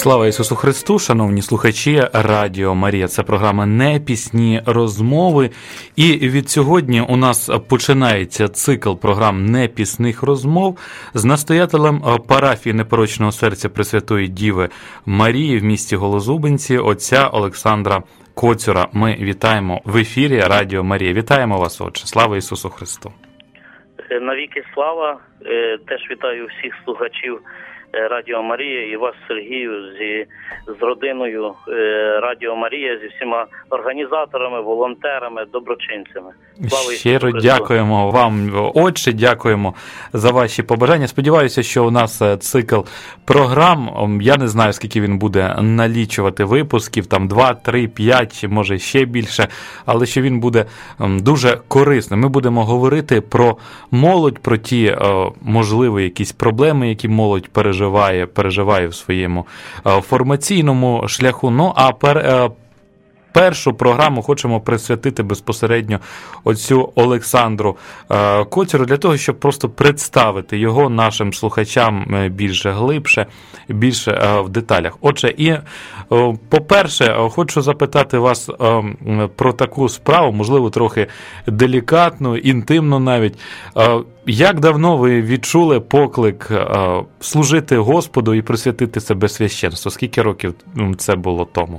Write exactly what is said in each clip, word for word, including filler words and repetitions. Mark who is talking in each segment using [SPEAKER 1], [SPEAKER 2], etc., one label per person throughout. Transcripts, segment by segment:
[SPEAKER 1] Слава Ісусу Христу, шановні слухачі Радіо Марія. Це програма «Непісні розмови». І від сьогодні у нас починається цикл програм «Непісних розмов» з настоятелем парафії Непорочного серця Пресвятої Діви Марії в місті Голозубинці, отця Олександра Коцюра. Ми вітаємо в ефірі Радіо Марія. Вітаємо вас, отче. Слава Ісусу Христу.
[SPEAKER 2] Навіки слава. Теж вітаю всіх слухачів Радіо Марія і вас, Сергію, зі, з родиною Радіо Марія, зі всіма організаторами, волонтерами, доброчинцями. Слава
[SPEAKER 1] Щиро дякуємо вам, отче, дякуємо за ваші побажання. Сподіваюся, що у нас цикл програм, я не знаю, скільки він буде налічувати випусків, там два, три, п'ять, може ще більше, але що він буде дуже корисним. Ми будемо говорити про молодь, про ті, можливо, якісь проблеми, які молодь переживає, Переживає, переживає в своєму формаційному шляху. Ну, а пер, першу програму хочемо присвятити безпосередньо оцю Олександру Коцюру, для того, щоб просто представити його нашим слухачам більше глибше, більше в деталях. Отже, і, по-перше, хочу запитати вас про таку справу, можливо, трохи делікатну, інтимну навіть. Як давно ви відчули поклик служити Господу і присвятити себе священству? Скільки років це було тому?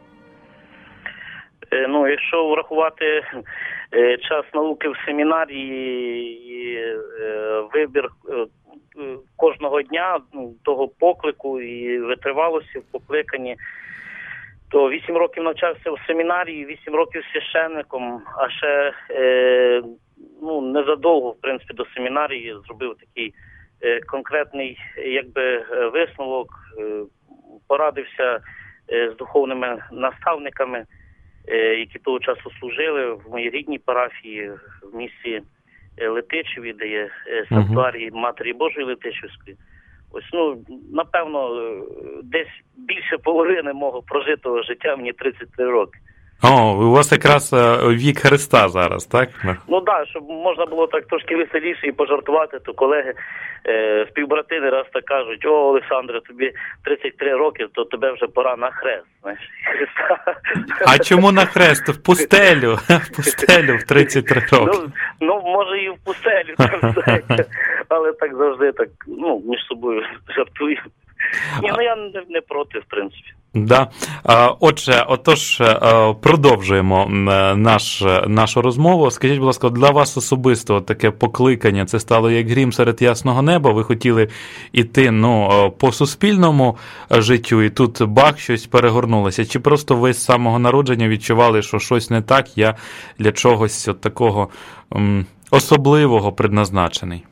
[SPEAKER 2] Ну, якщо врахувати час науки в семінарії і вибір кожного дня того поклику і витривалості в покликанні, то вісім років навчався в семінарії, вісім років священником, а ще ну, незадовго, в принципі, до семінарії зробив такий конкретний, якби, висновок, порадився з духовними наставниками, які того часу служили в моїй рідній парафії в місті Летичеві, де є санктуарій Матері Божої Летичівської. Ось, ну, напевно, десь більше половини мого прожитого життя, мені тридцять три роки.
[SPEAKER 1] О, у вас якраз вік Христа зараз, так?
[SPEAKER 2] Ну так, да, щоб можна було так трошки веселіше і пожартувати, то колеги, е, співбратини раз так кажуть: о, Олександре, тобі тридцять три роки, то тебе вже пора на хрест, знаєш, Христа.
[SPEAKER 1] А чому на хрест? В пустелю, в пустелю в тридцять три роки.
[SPEAKER 2] Ну, ну може і в пустелю, але так завжди так, ну, між собою жартую. Ні, ну я не, не проти, в принципі.
[SPEAKER 1] Да. Отже, отож, продовжуємо наш, нашу розмову. Скажіть, будь ласка, для вас особисто таке покликання, це стало як грім серед ясного неба? Ви хотіли йти, ну, по суспільному життю, і тут бах, щось перегорнулося? Чи просто ви з самого народження відчували, що щось не так, я для чогось от такого м, особливого предназначений?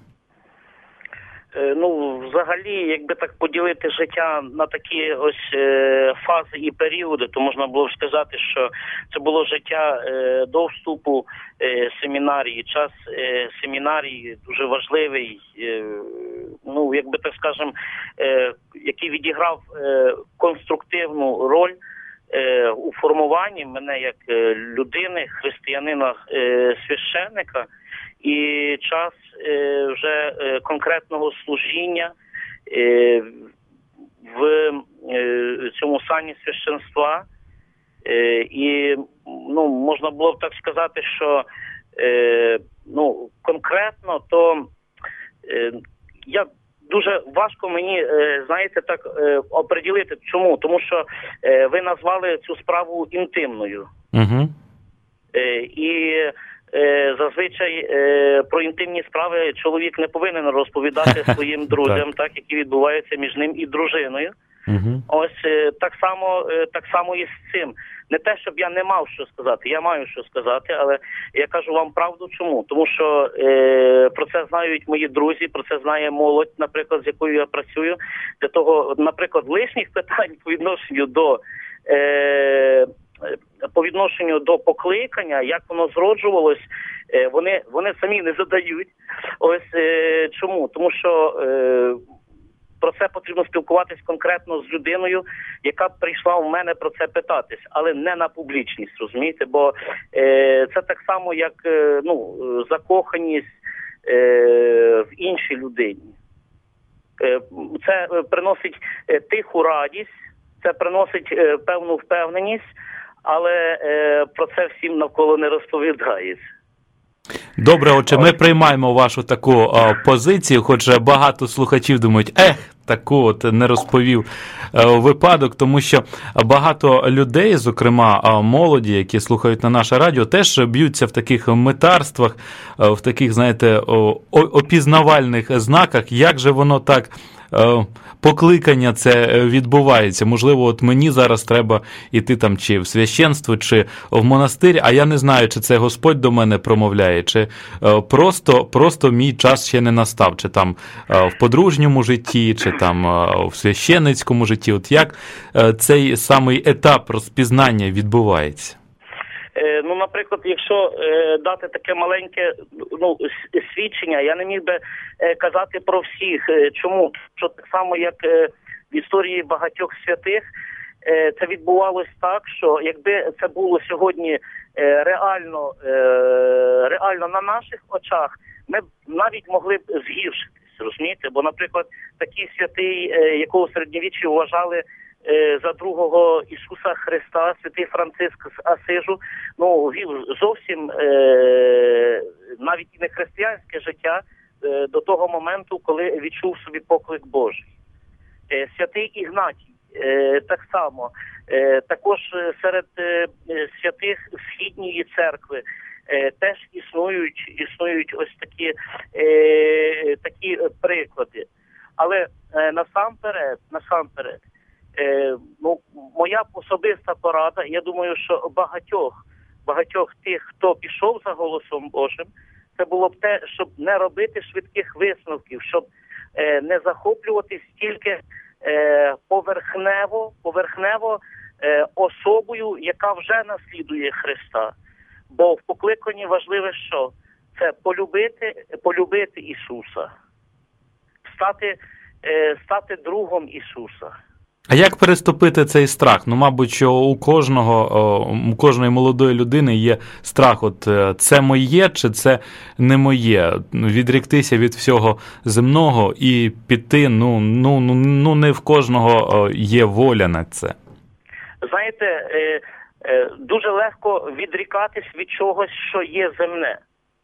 [SPEAKER 2] Ну, взагалі, якби так поділити життя на такі ось е, фази і періоди, то можна було б сказати, що це було життя е, до вступу е, семінарії, час е, семінарії дуже важливий, е, ну, якби так скажем, е, який відіграв е, конструктивну роль е, у формуванні мене як е, людини, християнина, е, священника. І час е, вже е, конкретного служіння е, в е, цьому сані священства. Е, і, ну, можна було б так сказати, що е, ну, конкретно, то е, я дуже важко мені, е, знаєте, так е, оприділити. Чому? Тому що е, ви назвали цю справу інтимною.
[SPEAKER 1] Угу.
[SPEAKER 2] Е, і зазвичай е, про інтимні справи чоловік не повинен розповідати своїм друзям, так, які відбуваються між ним і дружиною. Uh-huh. Ось е, так само, е, так само і з цим. Не те, щоб я не мав що сказати, я маю що сказати, але я кажу вам правду. Чому? Тому що е, про це знають мої друзі, про це знає молодь, наприклад, з якою я працюю. Для того, наприклад, лишніх питань по відношенню до е, по відношенню до покликання, як воно зроджувалось, вони, вони самі не задають. Ось е, чому? Тому що е, про це потрібно спілкуватись конкретно з людиною, яка прийшла у мене про це питатись, але не на публічність, розумієте? Бо е, це так само, як е, ну, закоханість е, в іншій людині. Е, це приносить тиху радість, це приносить е, певну впевненість, але е, про це всім навколо не розповідається.
[SPEAKER 1] Добре, отже, ми приймаємо вашу таку о, позицію, хоч багато слухачів думають, ех, таку от не розповів о, випадок, тому що багато людей, зокрема о, молоді, які слухають на наше радіо, теж б'ються в таких метарствах, о, в таких, знаєте, о, опізнавальних знаках, як же воно так... покликання це відбувається. Можливо, от мені зараз треба йти там чи в священство, чи в монастир, а я не знаю, чи це Господь до мене промовляє, чи просто, просто мій час ще не настав, чи там в подружньому житті, чи там в священницькому житті. От як цей самий етап розпізнання відбувається?
[SPEAKER 2] Ну, наприклад, якщо е, дати таке маленьке ну, свідчення, я не міг би е, казати про всіх. Чому? Що так само, як е, в історії багатьох святих, е, це відбувалось так, що якби це було сьогодні е, реально, е, реально на наших очах, ми б навіть могли б згіршитись, розумієте? Бо, наприклад, такий святий, е, якого в середньовіччі вважали за другого Ісуса Христа, святий Франциск з Асижу, ну, вів зовсім е, навіть і не християнське життя е, до того моменту, коли відчув собі поклик Божий. Е, святий Ігнатій е, так само, е, також серед е, святих Східньої церкви е, теж існують, існують ось такі, е, такі приклади. Але е, насамперед, насамперед, Е, ну, моя особиста порада, я думаю, що багатьох, багатьох тих, хто пішов за голосом Божим, це було б те, щоб не робити швидких висновків, щоб е, не захоплюватись тільки е, поверхнево, поверхнево е, особою, яка вже наслідує Христа. Бо в покликанні важливе що? Це полюбити, полюбити Ісуса, стати, е, стати другом Ісуса.
[SPEAKER 1] А як переступити цей страх? Ну, мабуть, що у кожного, у кожної молодої людини є страх, от це моє чи це не моє? Відріктися від всього земного і піти, ну, ну, ну, ну не в кожного є воля на це.
[SPEAKER 2] Знаєте, дуже легко відрікатись від чогось, що є земне.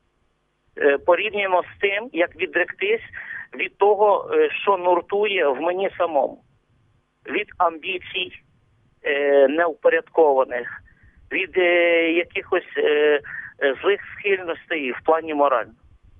[SPEAKER 2] Порівняно з тим, як відректись від того, що нуртує в мені самому. Від амбіцій е, неупорядкованих, від е, якихось е, злих схильностей в плані морального.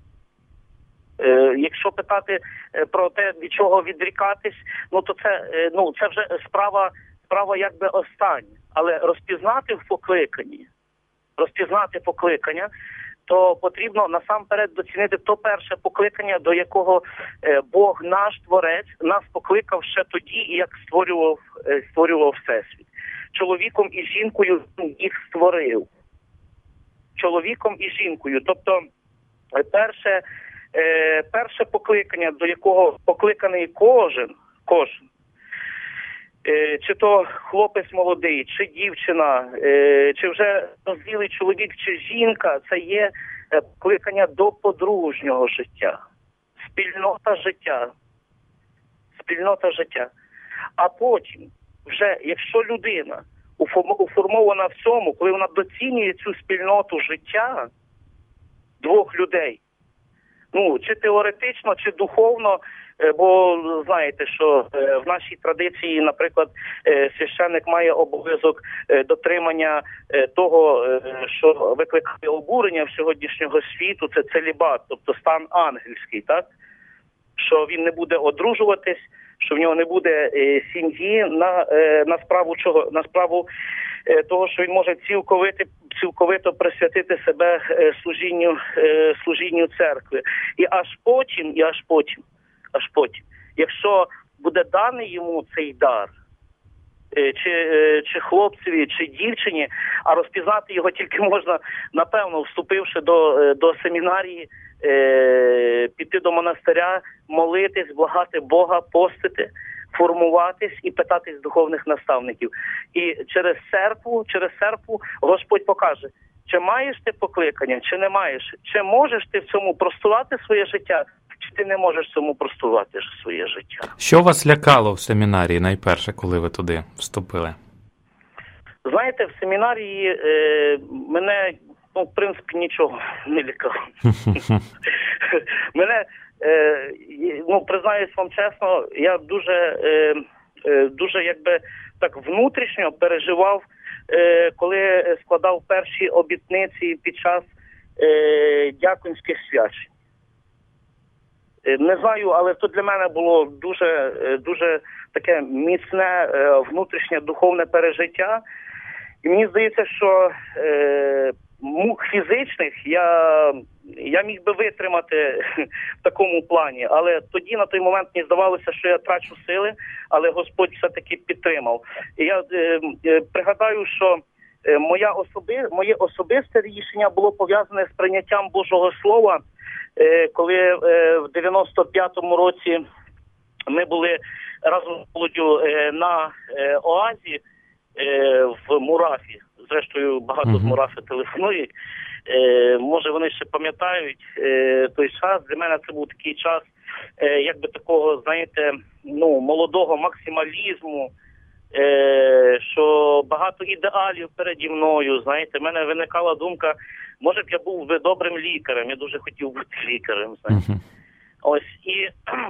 [SPEAKER 2] Е, якщо питати про те, від чого відрікатись, ну то це, е, ну, це вже справа, справа якби остання. Але розпізнати в покликанні, розпізнати покликання, то потрібно насамперед доцінити то перше покликання, до якого е, Бог, наш Творець, нас покликав ще тоді, як створював, е, створював Всесвіт. Чоловіком і жінкою їх створив. Чоловіком і жінкою. Тобто е, перше, е, перше покликання, до якого покликаний кожен, кожен, чи то хлопець молодий, чи дівчина, чи вже дозрілий чоловік, чи жінка, це є покликання до подружнього життя, спільнота життя, спільнота життя. А потім, вже якщо людина уформована в цьому, коли вона доцінює цю спільноту життя двох людей, ну, чи теоретично, чи духовно, бо знаєте, що в нашій традиції, наприклад, священник має обов'язок дотримання того, що викликає обурення в сьогоднішнього світу, це целібат, тобто стан ангельський, так? Що він не буде одружуватись, що в нього не буде сім'ї на, на справу чого? На справу того, що він може цілковито, цілковито присвятити себе служінню, служінню церкви. І аж потім, і аж потім, аж потім, якщо буде даний йому цей дар, чи, чи хлопцеві, чи дівчині, а розпізнати його тільки можна, напевно, вступивши до, до семінарії, піти до монастиря, молитись, благати Бога, постити, формуватись і питатись духовних наставників. І через церкву, через церкву Господь покаже, чи маєш ти покликання, чи не маєш, чи можеш ти в цьому простувати своє життя, чи ти не можеш цьому простувати своє життя.
[SPEAKER 1] Що вас лякало в семінарії найперше, коли ви туди вступили?
[SPEAKER 2] Знаєте, в семінарії е, мене, ну, в принципі, нічого не лякало. Мене, е, ну, признаюсь вам чесно, я дуже, е, е, дуже, якби, так внутрішньо переживав, е, коли складав перші обітниці під час е, дякунських свячень. Е, не знаю, але то для мене було дуже, дуже таке міцне е, внутрішнє духовне пережиття. І мені здається, що е, мук фізичних я, я міг би витримати в такому плані. Але тоді, на той момент, мені здавалося, що я трачу сили, але Господь все-таки підтримав. І я е, е, пригадаю, що е, моя особи, моє особисте рішення було пов'язане з прийняттям Божого Слова, е, коли е, в дев'яносто п'ятому році ми були разом з молоддю е, на е, Оазі, в Мурафі. Зрештою, багато uh-huh. з Мурафи телефонують. Е, може, вони ще пам'ятають е, той час. Для мене це був такий час, е, якби такого, знаєте, ну, молодого максималізму, е, що багато ідеалів переді мною, знаєте. В мене виникала думка, може б я був би добрим лікарем, я дуже хотів бути лікарем, знаєте. Uh-huh. Ось, і...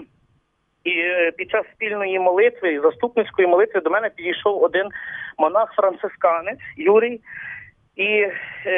[SPEAKER 2] І під час спільної молитви, заступницької молитви, до мене підійшов один монах-францисканець, Юрій, і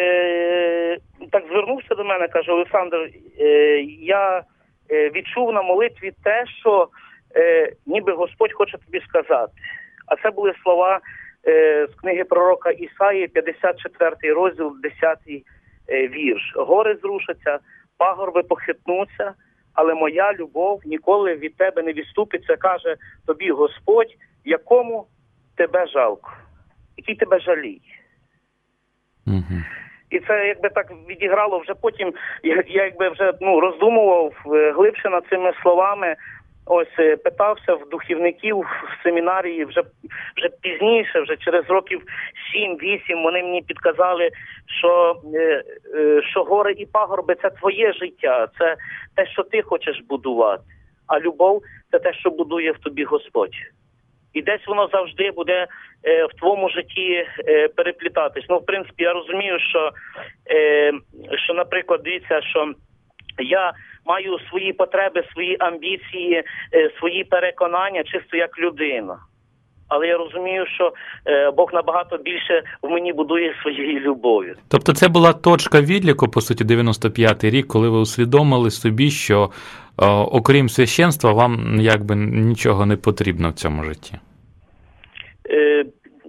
[SPEAKER 2] е, так звернувся до мене, каже: Олександр, е, я е, відчув на молитві те, що е, ніби Господь хоче тобі сказати. А це були слова е, з книги пророка Ісаї, п'ятдесят четвертий розділ, десятий е, вірш. Гори зрушаться, пагорби похитнуться, але моя любов ніколи від тебе не відступиться, каже тобі Господь, якому тебе жалко, який тебе жаліє.
[SPEAKER 1] Угу.
[SPEAKER 2] І це якби так відіграло вже потім, я, я якби вже ну, роздумував глибше над цими словами, ось питався в духівників в семінарії вже, вже пізніше, вже через років сім-вісім вони мені підказали, що, що гори і пагорби – це твоє життя, це те, що ти хочеш будувати, а любов – це те, що будує в тобі Господь. І десь воно завжди буде е, в твоєму житті е, переплітатись. Ну, в принципі, я розумію, що, е, що, наприклад, дивіться, що я маю свої потреби, свої амбіції, е, свої переконання чисто як людина. Але я розумію, що е, Бог набагато більше в мені будує своєю любов'ю.
[SPEAKER 1] Тобто це була точка відліку, по суті, дев'яносто п'ятий рік, коли ви усвідомили собі, що е, окрім священства вам якби нічого не потрібно в цьому житті?
[SPEAKER 2] Е,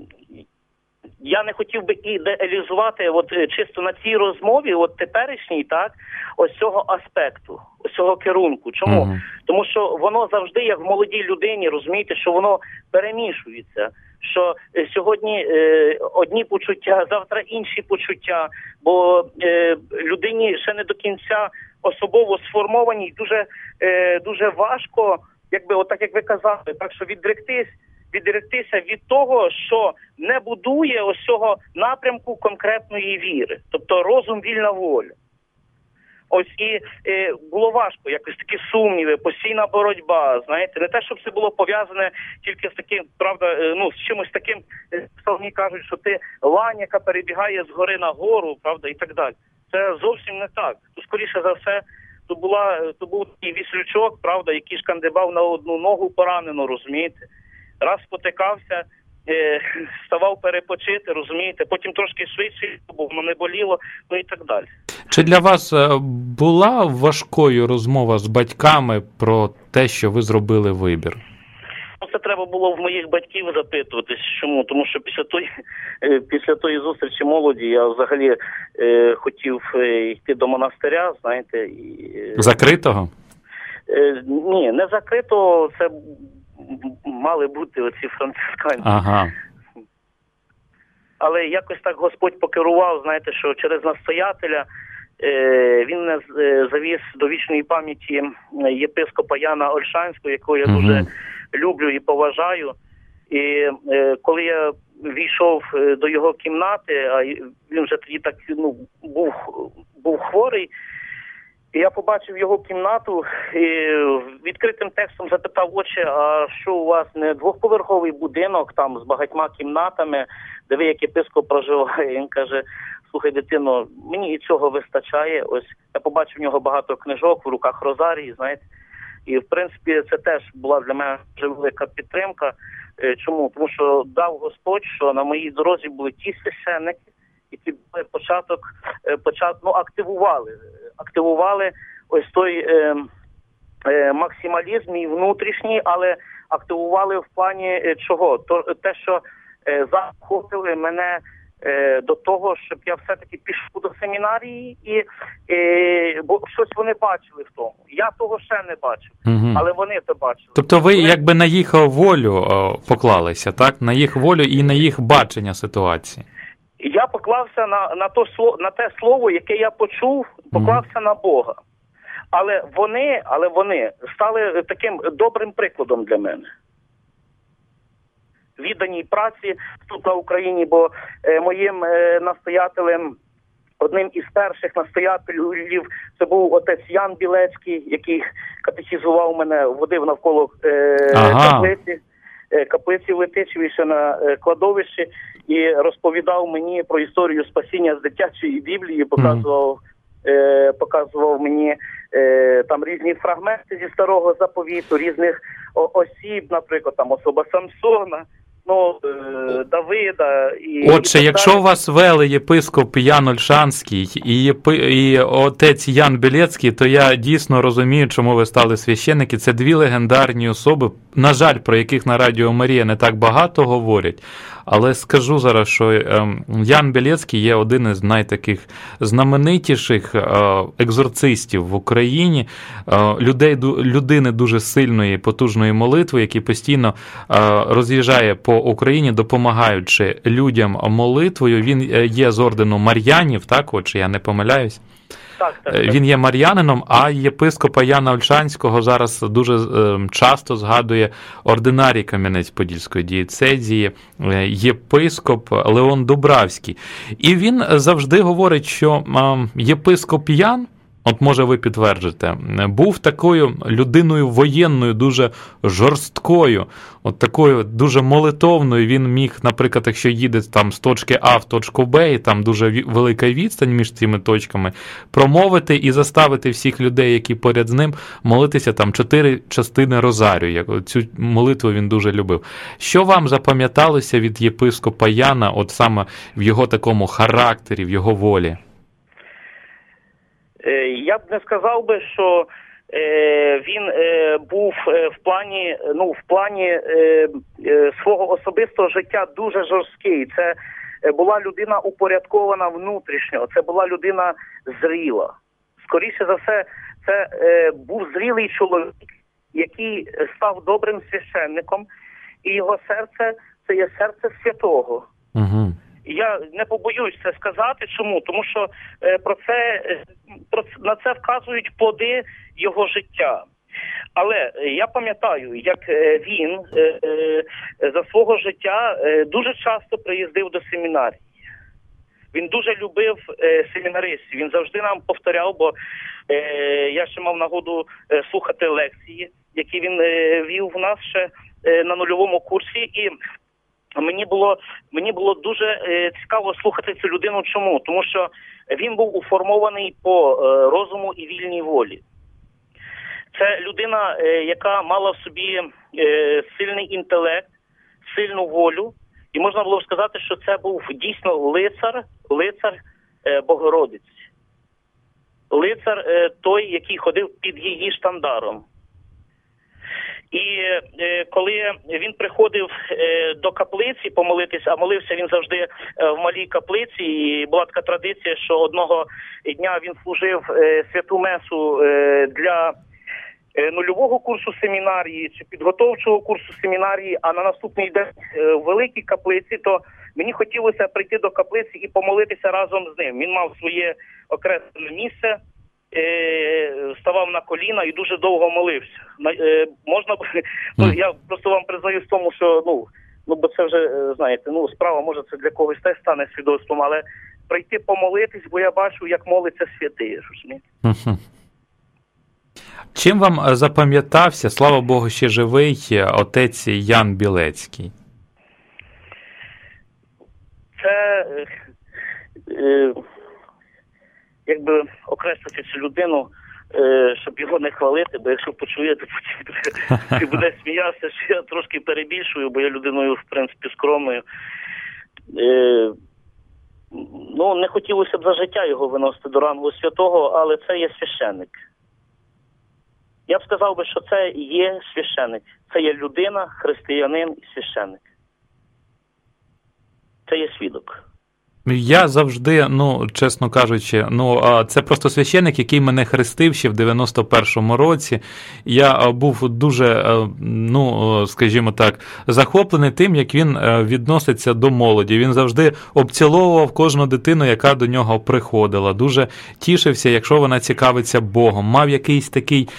[SPEAKER 2] я не хотів би ідеалізувати от чисто на цій розмові, от теперішній, так, ось цього аспекту, ось цього керунку. Чому? Uh-huh. Тому що воно завжди, як в молодій людині, розумієте, що воно перемішується. Що сьогодні е, одні почуття, завтра інші почуття, бо е, людині ще не до кінця особово сформованій, дуже, е, дуже важко, якби, отак як ви казали, так що відректись, відректися від того, що не будує ось цього напрямку конкретної віри. Тобто розум, вільна воля. Ось і е, було важко, якось такі сумніви, постійна боротьба, знаєте, не те, щоб це було пов'язане тільки з таким, правда, е, ну, з чимось таким, псалмі кажуть, що ти лань, яка перебігає з гори на гору, правда, і так далі. Це зовсім не так. То, скоріше за все, то, була, то був такий віслючок, правда, який шкандибав на одну ногу поранену, розумієте. Раз спотикався, е, ставав перепочити, розумієте, потім трошки швидше, бо воно не боліло, ну і так далі.
[SPEAKER 1] Чи для вас була важкою розмова з батьками про те, що ви зробили вибір?
[SPEAKER 2] Це треба було в моїх батьків запитуватись. Чому? Тому що після тої, після тої зустрічі молоді я взагалі е, хотів йти до монастиря, знаєте. І,
[SPEAKER 1] закритого?
[SPEAKER 2] Е, ні, не закритого, це мали бути оці францисканці.
[SPEAKER 1] Ага.
[SPEAKER 2] Але якось так Господь покерував, знаєте, що через настоятеля е, він мене е, завіз до вічної пам'яті єпископа Яна Ольшанського, якого я uh-huh. дуже люблю і поважаю. І е, коли я війшов до його кімнати, а він вже тоді так ну, був, був хворий, І я побачив його кімнату і відкритим текстом запитав: отче, а що у вас, не двохповерховий будинок там з багатьма кімнатами, де ви як єпископ проживає? Він каже: слухай, дитино, мені і цього вистачає. Ось я побачив в нього багато книжок, в руках розарії, знаєте. І, в принципі, це теж була для мене дуже велика підтримка. Чому? Тому що дав Господь, що на моїй дорозі були ті священники, які початок, початок ну, активували, активували ось той е, е, максималізм і внутрішній, але активували в плані е, чого? То, те, що е, захопили мене е, до того, щоб я все-таки пішов до семінарії, і, е, бо щось вони бачили в тому. Я того ще не бачив, угу. але вони це бачили.
[SPEAKER 1] Тобто ви вони... якби на їх волю о, поклалися, так? На їх волю і на їх бачення ситуації.
[SPEAKER 2] Я поклався на, на, то, на те слово, яке я почув, поклався mm. на Бога. Але вони, але вони стали таким добрим прикладом для мене. Відданій праці тут на Україні, бо е, моїм е, настоятелем, одним із перших настоятелів, це був отець Ян Білецький, який катехізував мене, водив навколо е, ага. каплиці. каплиці в Летичеві, ще на кладовищі, і розповідав мені про історію спасіння з дитячої Біблії, показував, mm. е, показував мені е, там різні фрагменти зі Старого Заповіту, різних осіб, наприклад, там особа Самсона, ну, е, Давида. І,
[SPEAKER 1] Отже,
[SPEAKER 2] і
[SPEAKER 1] якщо вас вели єпископ Ян Ольшанський і, єпи, і отець Ян Білецький, то я дійсно розумію, чому ви стали священники. Це дві легендарні особи, на жаль, про яких на Радіо Марія не так багато говорять. Але скажу зараз, що Ян Білецький є один із найтаких знаменитіших екзорцистів в Україні, людей, людини дуже сильної, потужної молитви, який постійно роз'їжджає по Україні, допомагаючи людям молитвою. Він є з ордену Мар'янів, так, от, чи я не помиляюсь?
[SPEAKER 2] Так, так, так.
[SPEAKER 1] Він є мар'янином, а єпископа Яна Ольшанського зараз дуже е, часто згадує ординарій Кам'янець-Подільської дієцезії, е, єпископ Леон Дубравський. І він завжди говорить, що е, єпископ Ян, от може ви підтверджите, був такою людиною воєнною, дуже жорсткою, от такою дуже молитовною. Він міг, наприклад, якщо їде там з точки А в точку Б, і там дуже велика відстань між цими точками, промовити і заставити всіх людей, які поряд з ним, молитися там чотири частини розарію. Цю молитву він дуже любив. Що вам запам'яталося від єпископа Яна, от саме в його такому характері, в його волі?
[SPEAKER 2] Я б не сказав би, що е, він е, був в плані, ну, в плані е, е, свого особистого життя дуже жорсткий. Це була людина упорядкована внутрішньо, це була людина зріла. Скоріше за все, це е, був зрілий чоловік, який став добрим священником, і його серце – це є серце святого.
[SPEAKER 1] Угу.
[SPEAKER 2] Я не побоюсь це сказати. Чому? Тому що е, про це, про, на це вказують плоди його життя. Але я пам'ятаю, як е, він е, е, за свого життя е, дуже часто приїздив до семінарії. Він дуже любив е, семінаристів. Він завжди нам повторяв, бо е, я ще мав нагоду е, слухати лекції, які він е, вів в нас ще е, на нульовому курсі. І Мені було, мені було дуже е, цікаво слухати цю людину. Чому? Тому що він був уформований по е, розуму і вільній волі. Це людина, е, яка мала в собі е, сильний інтелект, сильну волю. І можна було б сказати, що це був дійсно лицар, лицар е, Богородиці. Лицар е, той, який ходив під її штандаром. І е, коли він приходив е, до каплиці помолитися, а молився він завжди е, в малій каплиці, і була така традиція, що одного дня він служив е, святу месу е, для е, нульового курсу семінарії чи підготовчого курсу семінарії, а на наступний день е, в великій каплиці, то мені хотілося прийти до каплиці і помолитися разом з ним. Він мав своє окреслене місце, Е, ставав на коліна і дуже довго молився. Е, можна, mm. Я просто вам признаюсь в тому, що ну, ну бо це вже, знаєте, ну справа, може це для когось теж стане свідоцтвом, але прийти помолитись, бо я бачу, як молиться святий, розумієте?
[SPEAKER 1] Mm-hmm. Чим вам запам'ятався, слава Богу, ще живий, отець Ян Білецький?
[SPEAKER 2] Це, е, якби окреслити цю людину, е, щоб його не хвалити, бо якщо почує, то потім буде сміятися, що я трошки перебільшую, бо я людиною, в принципі, скромною. Е, ну, не хотілося б за життя його виносити до рангу святого, але це є священник. Я б сказав би, що це є священник. Це є людина, християнин і священник. Це є свідок.
[SPEAKER 1] Я завжди, ну, чесно кажучи, ну, це просто священник, який мене хрестив ще в дев'яносто першому році. Я був дуже, ну, скажімо так, захоплений тим, як він відноситься до молоді. Він завжди обціловував кожну дитину, яка до нього приходила. Дуже тішився, якщо вона цікавиться Богом. Мав якийсь такий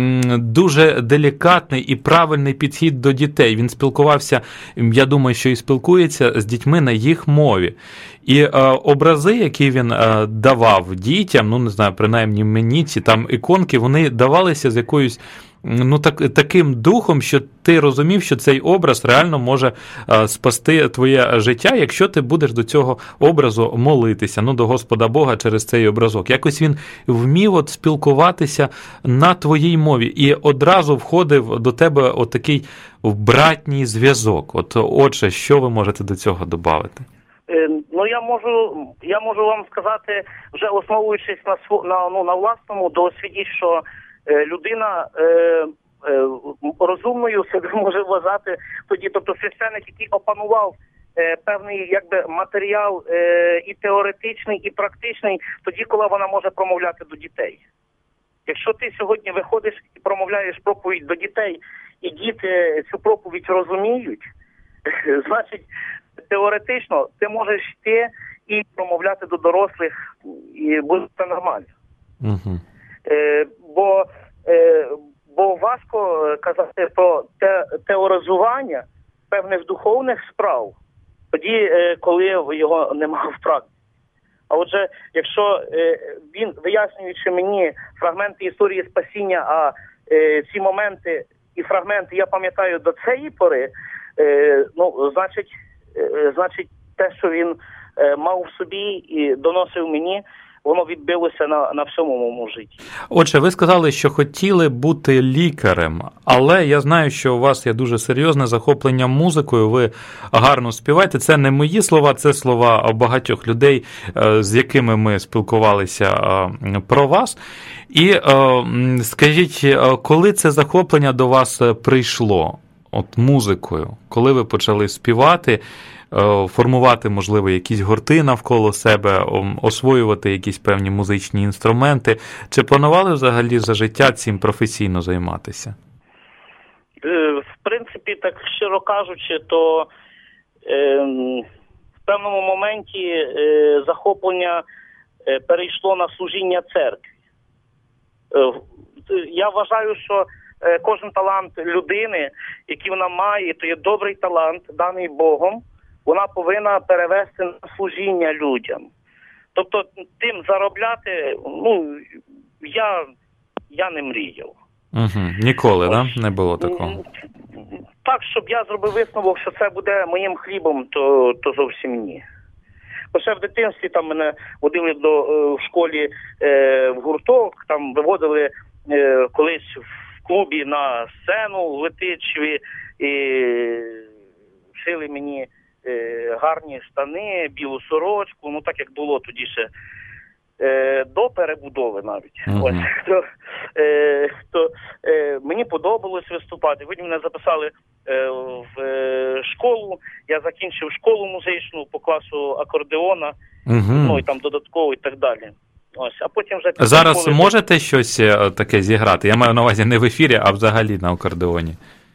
[SPEAKER 1] дуже делікатний і правильний підхід до дітей. Він спілкувався, я думаю, що і спілкується з дітьми на їх мові. І е, образи, які він е, давав дітям, ну, не знаю, принаймні мені, ці там іконки, вони давалися з якоюсь, ну, так, таким духом, що ти розумів, що цей образ реально може е, спасти твоє життя, якщо ти будеш до цього образу молитися, ну, до Господа Бога через цей образок. Якось він вмів от спілкуватися на твоїй мові і одразу входив до тебе отакий братній зв'язок. От, отже, що ви можете до цього додати?
[SPEAKER 2] Ну, я можу, я можу вам сказати, вже основуючись на, на, ну, на власному досвіді, що е, людина е, е, розумною себе може вважати тоді, тобто священник, який опанував е, певний, якби, матеріал е, і теоретичний, і практичний, тоді, коли вона може промовляти до дітей. Якщо ти сьогодні виходиш і промовляєш проповідь до дітей, і діти цю проповідь розуміють, значить, теоретично ти можеш йти і промовляти до дорослих, і буде це нормально.
[SPEAKER 1] Uh-huh.
[SPEAKER 2] Е, бо, е, бо важко казати про те, теоризування певних духовних справ, тоді, е, коли його немає в практиці. А отже, якщо е, він, вияснюючи мені фрагменти історії спасіння, а е, ці моменти і фрагменти я пам'ятаю до цієї пори, е, ну, значить, Значить, те, що він е, мав в собі і доносив мені, воно відбилося на, на всьому моєму житті.
[SPEAKER 1] Отже, ви сказали, що хотіли бути лікарем, але я знаю, що у вас є дуже серйозне захоплення музикою, ви гарно співаєте. Це не мої слова, це слова багатьох людей, з якими ми спілкувалися про вас. І скажіть, коли це захоплення до вас прийшло? От музикою, коли ви почали співати, формувати, можливо, якісь гурти навколо себе, освоювати якісь певні музичні інструменти, чи планували взагалі за життя цим професійно займатися?
[SPEAKER 2] В принципі, так щиро кажучи, то е, в певному моменті е, захоплення е, перейшло на служіння церкві. Е, я вважаю, що кожен талант людини, який вона має, то є добрий талант, даний Богом, вона повинна перевести на служіння людям. Тобто тим заробляти, ну, я, я не мріяв.
[SPEAKER 1] Угу. Ніколи, так? Да? Не було такого?
[SPEAKER 2] Так, щоб я зробив висновок, що це буде моїм хлібом, то, то зовсім ні. Бо ще в дитинстві там мене водили до, в школі е, в гурток, там виводили е, колись в клубі на сцену в Летичеві і шили мені е, гарні штани, білу сорочку, ну так як було тоді ще е, до перебудови навіть. Mm-hmm. Ось, то, е, то е, мені подобалось виступати. Потім мене записали е, в е, школу, я закінчив школу музичну по класу акордеона, mm-hmm. ну і там додатково і так далі. Ось, а потім вже...
[SPEAKER 1] Зараз школи... можете щось таке зіграти? Я маю на увазі не в ефірі, а взагалі на акордеоні.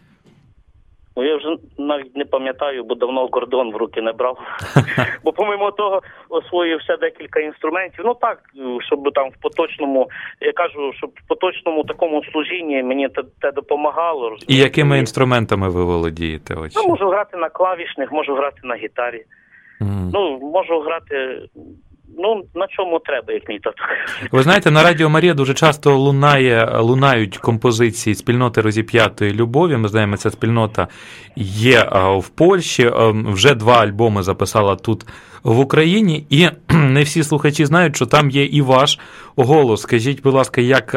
[SPEAKER 2] Ну, я вже навіть не пам'ятаю, бо давно акордеон в руки не брав. Бо помимо того освоїв ще декілька інструментів. Ну так, щоб там в поточному, я кажу, щоб в поточному такому служінні мені те, те допомагало. Розумієте?
[SPEAKER 1] І якими інструментами ви володієте?
[SPEAKER 2] Ну, можу грати на клавішних, можу грати на гітарі. Mm. Ну, можу грати ну, на чому треба, як мій тато.
[SPEAKER 1] Ви знаєте, на Радіо Марія дуже часто лунає, лунають композиції спільноти розіп'ятої любові. Ми знаємо, ця спільнота є в Польщі, вже два альбоми записала тут в Україні, і не всі слухачі знають, що там є і ваш голос. Скажіть, будь ласка, як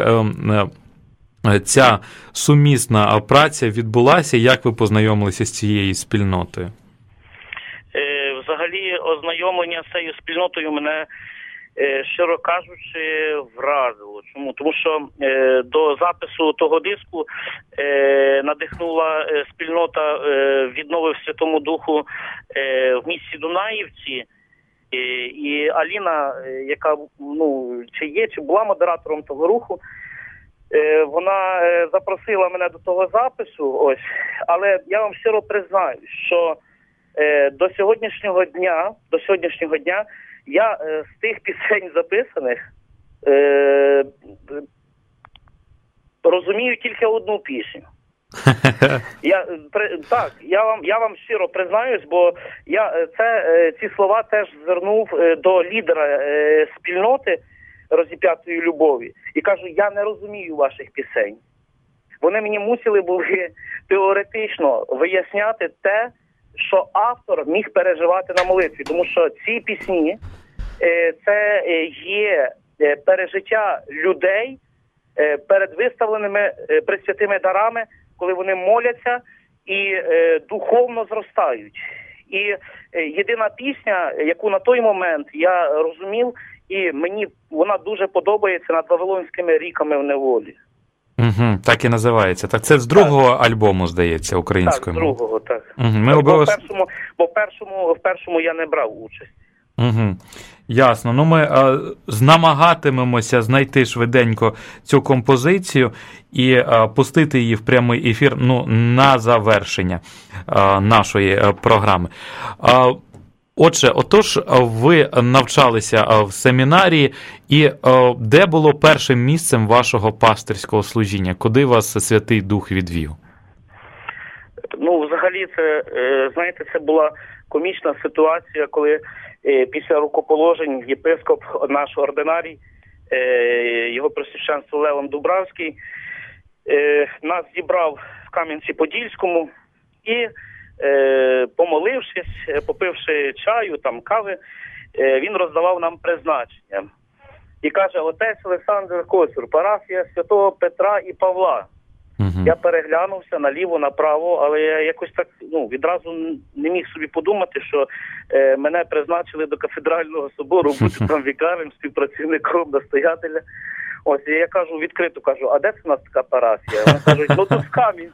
[SPEAKER 1] ця сумісна праця відбулася, як ви познайомилися з цією спільнотою?
[SPEAKER 2] Взагалі, ознайомлення з цією спільнотою мене, щиро кажучи, вразило. Чому? Тому що е, до запису того диску е, надихнула спільнота е, «Віднови в Святому Духу» е, в місті Дунаївці. Е, і Аліна, яка, ну, чи є, чи була модератором того руху, е, вона запросила мене до того запису. Ось. Але я вам щиро признаю, що е, до сьогоднішнього дня, до сьогоднішнього дня я е, з тих пісень записаних е, розумію тільки одну пісню. Я, при, так, я вам, я вам щиро признаюсь, бо я це, е, ці слова теж звернув е, до лідера е, спільноти розіп'ятої любові. І кажу, я не розумію ваших пісень. Вони мені мусили були теоретично виясняти те, що автор міг переживати на молитві. Тому що ці пісні е, – це є пережиття людей е, перед виставленими е, пресвятими дарами, коли вони моляться і е, духовно зростають. І е, єдина пісня, яку на той момент я розумів, і мені вона дуже подобається, «Над Вавилонськими ріками в неволі».
[SPEAKER 1] Угу, так і називається. Так це з другого так. альбому, здається, українською.
[SPEAKER 2] Так, з другого, так.
[SPEAKER 1] Угу, ми
[SPEAKER 2] бо,
[SPEAKER 1] обов'яз...
[SPEAKER 2] в першому, бо в першому, в першому я не брав участь.
[SPEAKER 1] Угу. Ясно. Ну, ми а, намагатимемося знайти швиденько цю композицію і а, пустити її в прямий ефір, ну, на завершення а, нашої а, програми. А, Отже, отож, ви навчалися в семінарії, і де було першим місцем вашого пастирського служіння? Куди вас Святий Дух відвів?
[SPEAKER 2] Ну, взагалі, це, знаєте, це була комічна ситуація, коли після рукоположень єпископ, наш ординарій, його пресвященство Левон Дубравський, нас зібрав в Кам'янці-Подільському і, помолившись, попивши чаю, там кави, він роздавав нам призначення. І каже, отець Олександр Коцюр, парафія святого Петра і Павла. Угу. Я переглянувся наліво, направо, але я якось так, ну, відразу не міг собі подумати, що е, мене призначили до кафедрального собору, бути там вікарем, співпрацівником, настоятеля. Ось, і я кажу, відкрито кажу, а де це у нас така парафія? Вони кажуть, ну тут в Кам'янці.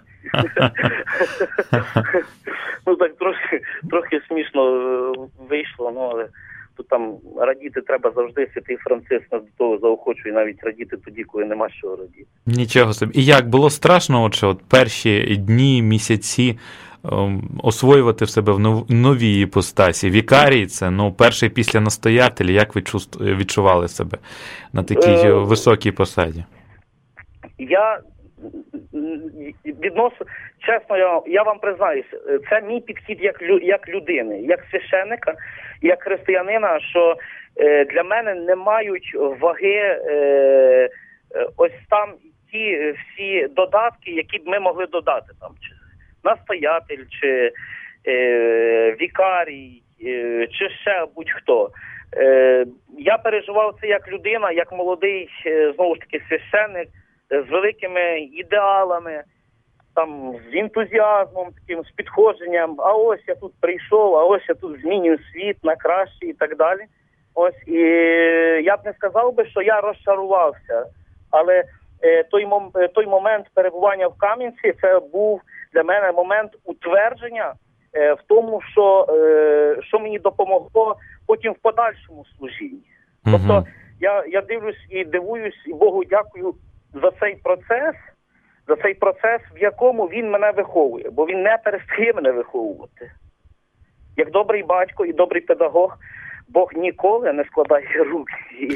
[SPEAKER 2] Ну так трохи, трохи смішно вийшло, ну але тут там радіти треба завжди, Святий Франциск нас до того заохочує, навіть радіти тоді, коли нема що радіти.
[SPEAKER 1] Нічого собі. І як, було страшно, от, що от перші дні, місяці ем, освоювати в себе в новій іпостасі? Вікарій це, ну, перший після настоятеля, як ви відчували себе на такій е... високій посаді? Я
[SPEAKER 2] відносно, чесно, я, я вам признаюся, це мій підхід як, як людини, як священника, як християнина, що е, для мене не мають ваги е, ось там ті всі додатки, які б ми могли додати. Там, чи настоятель, чи е, вікарій, е, чи ще будь-хто. Е, я переживав це як людина, як молодий, е, знову ж таки, священник, з великими ідеалами, там, з ентузіазмом, таким, з підходженням, а ось я тут прийшов, а ось я тут змінюю світ на краще і так далі. Ось, і я б не сказав би, що я розчарувався, але е, той, мом, той момент перебування в Кам'янці, це був для мене момент утвердження е, в тому, що, е, що мені допомогло потім в подальшому служінні. Mm-hmm. Тобто, я, я дивлюсь і дивуюсь, і Богу дякую за цей процес, за цей процес, в якому він мене виховує, бо він не перестає мене виховувати. Як добрий батько і добрий педагог, Бог ніколи не складає рук і,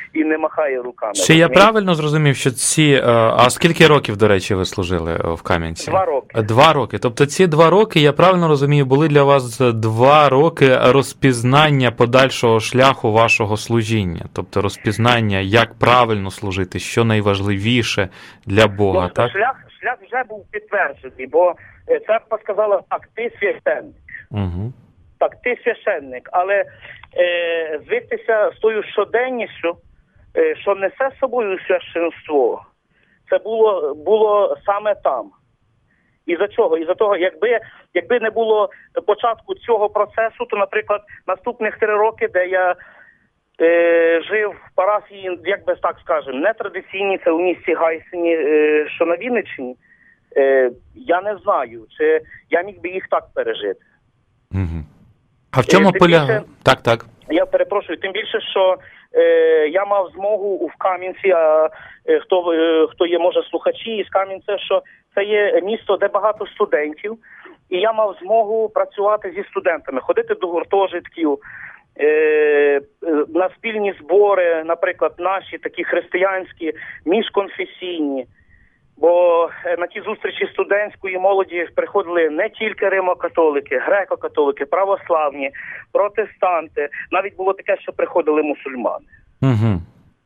[SPEAKER 2] і не махає руками.
[SPEAKER 1] Чи я правильно зрозумів, що ці... А скільки років, до речі, ви служили в Кам'янці?
[SPEAKER 2] Два роки.
[SPEAKER 1] Два роки. Тобто ці два роки, я правильно розумію, були для вас два роки розпізнання подальшого шляху вашого служіння. Тобто розпізнання, як правильно служити, що найважливіше для Бога,
[SPEAKER 2] ну,
[SPEAKER 1] так?
[SPEAKER 2] Шлях, шлях вже був підтверджений, бо церква сказала, так, ти священник.
[SPEAKER 1] Угу.
[SPEAKER 2] Так, ти священник, але е, звиктися з тою щоденністю, е, що несе з собою священство, це було, було саме там. Із-за чого? Із-за того, якби, якби не було початку цього процесу, то, наприклад, наступних три роки, де я е, жив в парафії, як би так скажемо, нетрадиційній, це у місті Гайсині, е, що на Вінниччині, е, я не знаю, чи я міг би їх так пережити.
[SPEAKER 1] Угу. А в чому полягає? Так, так.
[SPEAKER 2] Я перепрошую, тим більше, що е, я мав змогу в Кам'янці, а е, хто, е, хто є, може, слухачі із Кам'янця, що це є місто, де багато студентів, і я мав змогу працювати зі студентами, ходити до гуртожитків, е, на спільні збори, наприклад, наші такі християнські, міжконфесійні. Бо на ті зустрічі студентської молоді приходили не тільки римокатолики, греко-католики, православні, протестанти. Навіть було таке, що приходили мусульмани.
[SPEAKER 1] Угу.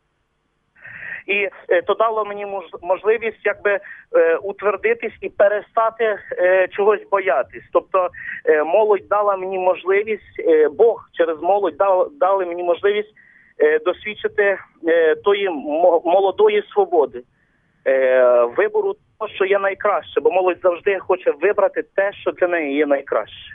[SPEAKER 2] І е, то дало мені можливість якби е, утвердитись і перестати е, чогось боятись. Тобто е, молодь дала мені можливість, е, Бог через молодь дав, дали мені можливість е, досвідчити е, тої молодої свободи. Вибору того, що є найкраще, бо молодь завжди хоче вибрати те, що для неї є найкраще.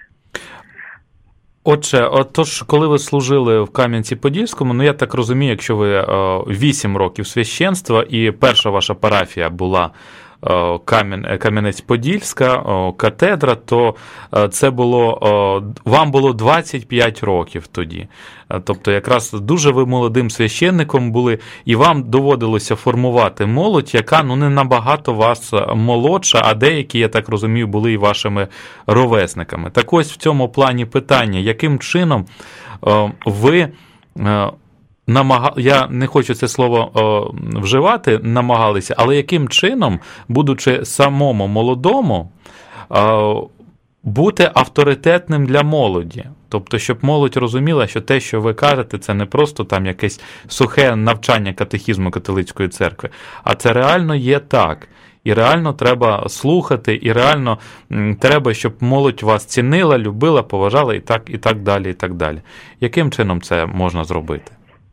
[SPEAKER 1] Отже, отож, коли ви служили в Кам'янці-Подільському, ну я так розумію, якщо ви вісім років священства і перша ваша парафія була Кам'ян, Кам'янець-Подільська, катедра, то це було, вам було двадцять п'ять років тоді. Тобто якраз дуже ви молодим священником були, і вам доводилося формувати молодь, яка ну не набагато вас молодша, а деякі, я так розумію, були і вашими ровесниками. Так ось в цьому плані питання, яким чином ви... Намага... Я не хочу це слово о, вживати, намагалися, але яким чином, будучи самому молодому, о, бути авторитетним для молоді? Тобто, щоб молодь розуміла, що те, що ви кажете, це не просто там якесь сухе навчання катехізму католицької церкви, а це реально є так. І реально треба слухати, і реально м, треба, щоб молодь вас цінила, любила, поважала і так, і так далі, і так далі. Яким чином це можна зробити?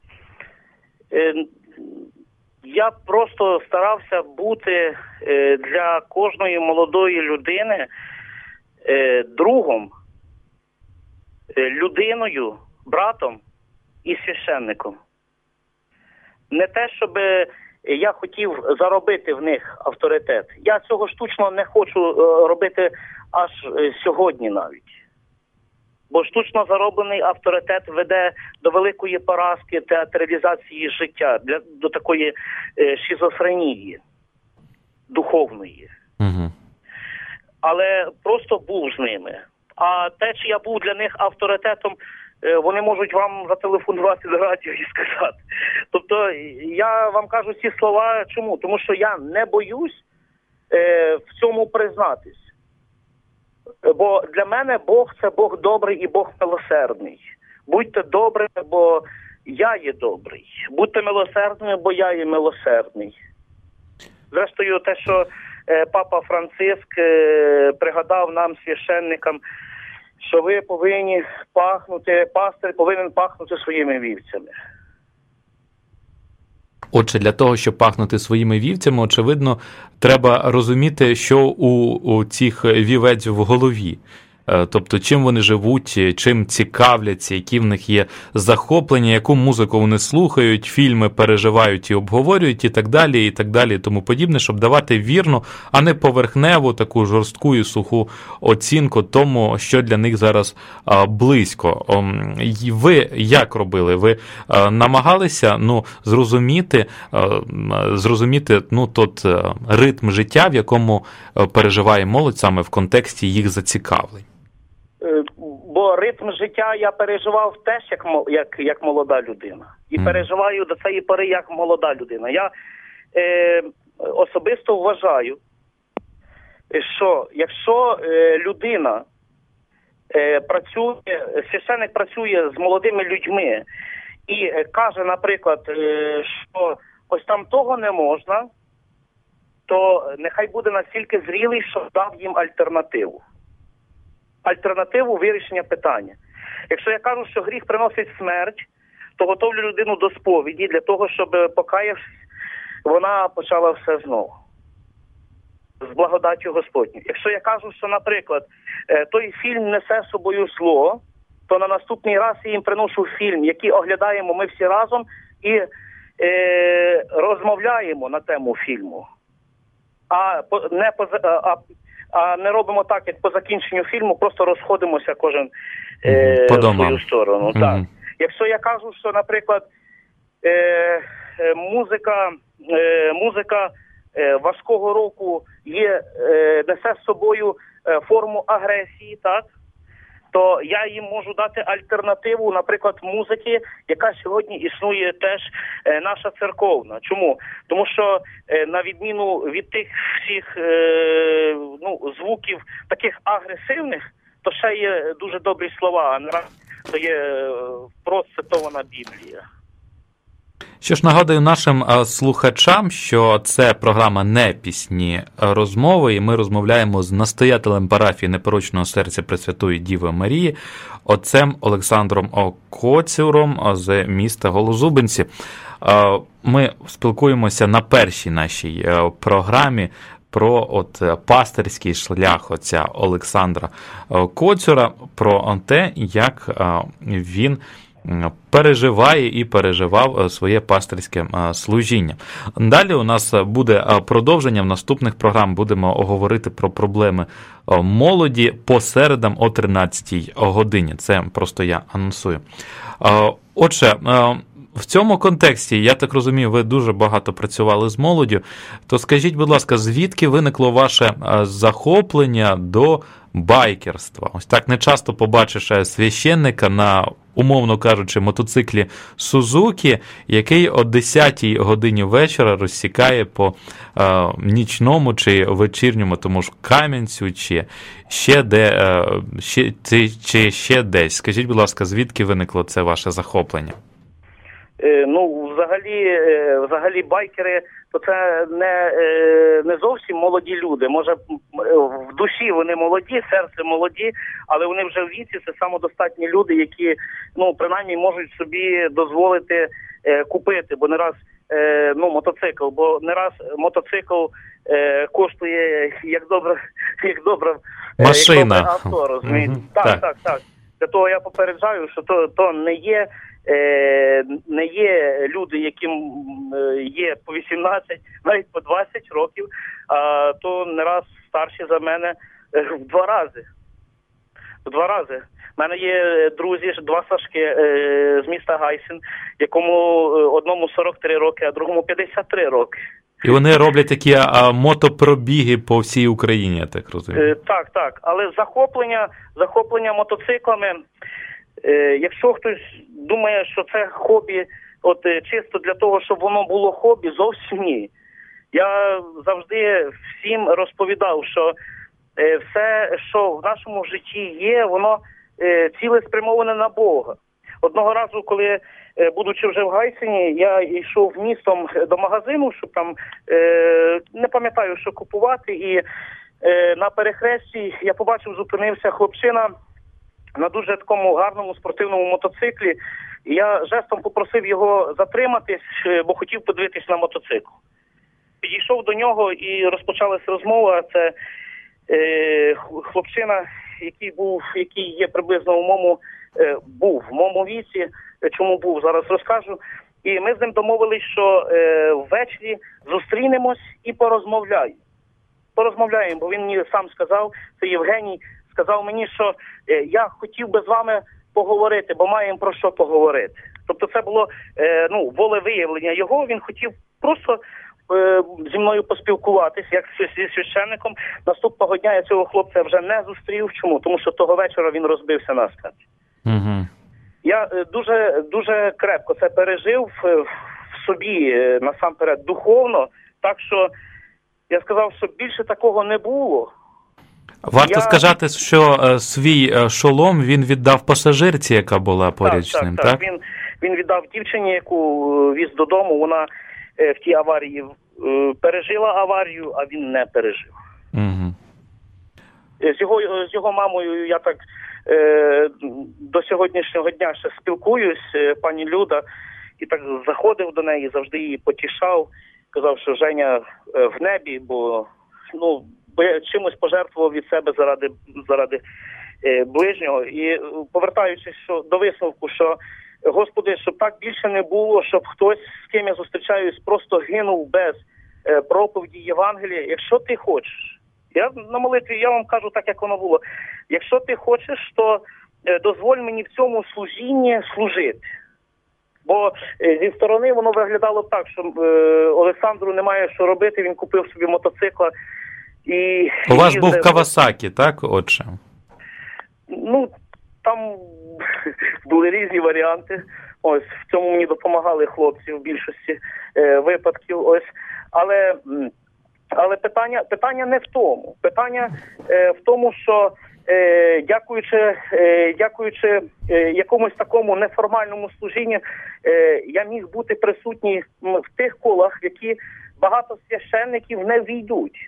[SPEAKER 2] Я просто старався бути для кожної молодої людини другом, людиною, братом і священником. Не те, щоб я хотів заробити в них авторитет. Я цього штучно не хочу робити аж сьогодні навіть. Бо штучно зароблений авторитет веде до великої поразки театралізації життя, для, до такої е, шизофренії духовної.
[SPEAKER 1] Угу.
[SPEAKER 2] Але просто був з ними. А те, чи я був для них авторитетом, е, вони можуть вам зателефонувати до радіо і сказати. Тобто я вам кажу ці слова чому? Тому що я не боюсь е, в цьому признатись. Бо для мене Бог – це Бог добрий і Бог милосердний. Будьте добрими, бо я є добрий. Будьте милосердними, бо я є милосердний. Зрештою, те, що е, Папа Франциск е, пригадав нам, священникам, що ви повинні пахнути, пастир повинен пахнути своїми вівцями.
[SPEAKER 1] Отже, для того, щоб пахнути своїми вівцями, очевидно, треба розуміти, що у, у цих вівець в голові. Тобто, чим вони живуть, чим цікавляться, які в них є захоплення, яку музику вони слухають, фільми переживають і обговорюють, і так далі, і так далі, і тому подібне, щоб давати вірну, а не поверхневу, таку жорстку і суху оцінку тому, що для них зараз а, близько. Ви як робили? Ви а, намагалися ну, зрозуміти, а, зрозуміти ну, тот ритм життя, в якому переживає молодь саме в контексті їх зацікавлень?
[SPEAKER 2] Бо бо ритм життя я переживав теж як, як, як молода людина. І mm. переживаю до цієї пори як молода людина. Я е, особисто вважаю, що якщо е, людина е, працює, священник працює з молодими людьми і е, каже, наприклад, е, що ось там того не можна, то нехай буде настільки зрілий, що дав їм альтернативу. Альтернативу вирішення питання. Якщо я кажу, що гріх приносить смерть, то готовлю людину до сповіді для того, щоб, покаявшись, вона почала все знову. З благодаттю Господню. Якщо я кажу, що, наприклад, той фільм несе з собою зло, то на наступний раз я їм приношу фільм, який оглядаємо ми всі разом і е, розмовляємо на тему фільму. А не, а, а не робимо так, як по закінченню фільму, просто розходимося кожен е, в свою сторону. Mm-hmm. Так. Якщо я кажу, що, наприклад, е, е, музика, е, музика е, важкого року є, е, несе з собою е, форму агресії, так, то я їм можу дати альтернативу, наприклад, музики, яка сьогодні існує теж е, наша церковна. Чому? Тому що е, на відміну від тих всіх е, ну, звуків таких агресивних, то ще є дуже добрі слова, а не раз то є процитована Біблія.
[SPEAKER 1] Що ж, нагадую нашим слухачам, що це програма «Не пісні розмови», і ми розмовляємо з настоятелем парафії Непорочного серця Пресвятої Діви Марії, отцем Олександром Коцюром з міста Голозубинці. Ми спілкуємося на першій нашій програмі про от пастирський шлях отця Олександра Коцюра, про те, як він переживає і переживав своє пастирське служіння. Далі у нас буде продовження, в наступних програм будемо говорити про проблеми молоді по середам о тринадцятій годині. Це просто я анонсую. Отже, в цьому контексті, я так розумію, ви дуже багато працювали з молоддю, то скажіть, будь ласка, звідки виникло ваше захоплення до байкерства? Ось так не часто побачиш священника на, умовно кажучи, мотоциклі Сузукі, який о десятій годині вечора розсікає по е, нічному чи вечірньому тому ж Кам'янцю, чи ще, де, е, ще, чи, чи ще десь. Скажіть, будь ласка, звідки виникло це ваше захоплення?
[SPEAKER 2] Ну, взагалі, взагалі байкери, то це не, не зовсім молоді люди. Може, в душі вони молоді, серце молоді, але вони вже в віці, це самодостатні люди, які, ну, принаймні, можуть собі дозволити е, купити, бо не раз, е, ну, мотоцикл, бо не раз мотоцикл е, коштує, як добре, як добре,
[SPEAKER 1] машина.
[SPEAKER 2] Як добре авто, розумієте? Mm-hmm. Так, так, так, так. Для того я попереджаю, що то, то не є не є люди, яким є по вісімнадцять, навіть по двадцять років, а то не раз старші за мене в два рази. В два рази. У мене є друзі, два Сашки з міста Гайсин, якому одному сорок три роки, а другому п'ятдесят три роки.
[SPEAKER 1] І вони роблять такі а, мотопробіги по всій Україні, я так розумію.
[SPEAKER 2] Так, так. Але захоплення, захоплення мотоциклами, якщо хтось думає, що це хобі, от чисто для того, щоб воно було хобі, зовсім ні. Я завжди всім розповідав, що все, що в нашому житті є, воно цілеспрямоване на Бога. Одного разу, коли, будучи вже в Гайсині, я йшов містом до магазину, щоб там, не пам'ятаю, що купувати, і на перехресті я побачив, зупинився хлопчина на дуже такому гарному спортивному мотоциклі. І я жестом попросив його затриматись, бо хотів подивитись на мотоцикл. Підійшов до нього і розпочалася розмова. Це е, хлопчина, який був, який є приблизно у моєму, е, був в моєму віці. Чому був, зараз розкажу. І ми з ним домовились, що е, ввечері зустрінемось і порозмовляємо. Порозмовляємо, бо він мені сам сказав, це Євгеній, сказав мені, що е, я хотів би з вами поговорити, бо маємо про що поговорити. Тобто це було е, ну, волевиявлення його, він хотів просто е, зі мною поспілкуватись, як зі священником. Наступного дня я цього хлопця вже не зустрів. Чому? Тому що того вечора він розбився насмерть.
[SPEAKER 1] Угу.
[SPEAKER 2] Я е, дуже, дуже крепко це пережив в, в собі, е, насамперед, духовно. Так що я сказав, що більше такого не було.
[SPEAKER 1] Варто
[SPEAKER 2] я...
[SPEAKER 1] сказати, що е, свій е, шолом він віддав пасажирці, яка була поряд з ним, так?
[SPEAKER 2] Так, так. Він, він віддав дівчині, яку віз додому, вона е, в тій аварії е, пережила аварію, а він не пережив.
[SPEAKER 1] Угу.
[SPEAKER 2] З його, з його мамою я так е, до сьогоднішнього дня ще спілкуюсь, е, пані Люда, і так заходив до неї, завжди її потішав, казав, що Женя е, в небі, бо, ну, бо я чимось пожертвував від себе заради, заради е, ближнього. І повертаючись що, до висновку, що, Господи, щоб так більше не було, щоб хтось, з ким я зустрічаюсь, просто гинув без е, проповіді Євангелія. Якщо ти хочеш, я на молитві, я вам кажу так, як воно було. Якщо ти хочеш, то е, дозволь мені в цьому служінні служити. Бо е, зі сторони воно виглядало так, що е, Олександру немає що робити, він купив собі мотоцикла. І
[SPEAKER 1] у вас
[SPEAKER 2] їздив...
[SPEAKER 1] був Кавасакі, так, отче?
[SPEAKER 2] Ну, там були різні варіанти. Ось, в цьому мені допомагали хлопці в більшості е, випадків. Ось, але... Але питання, питання не в тому. Питання е, в тому, що е, дякуючи, е, дякуючи е, якомусь такому неформальному служінні, е, я міг бути присутній в тих колах, в які багато священників не війдуть.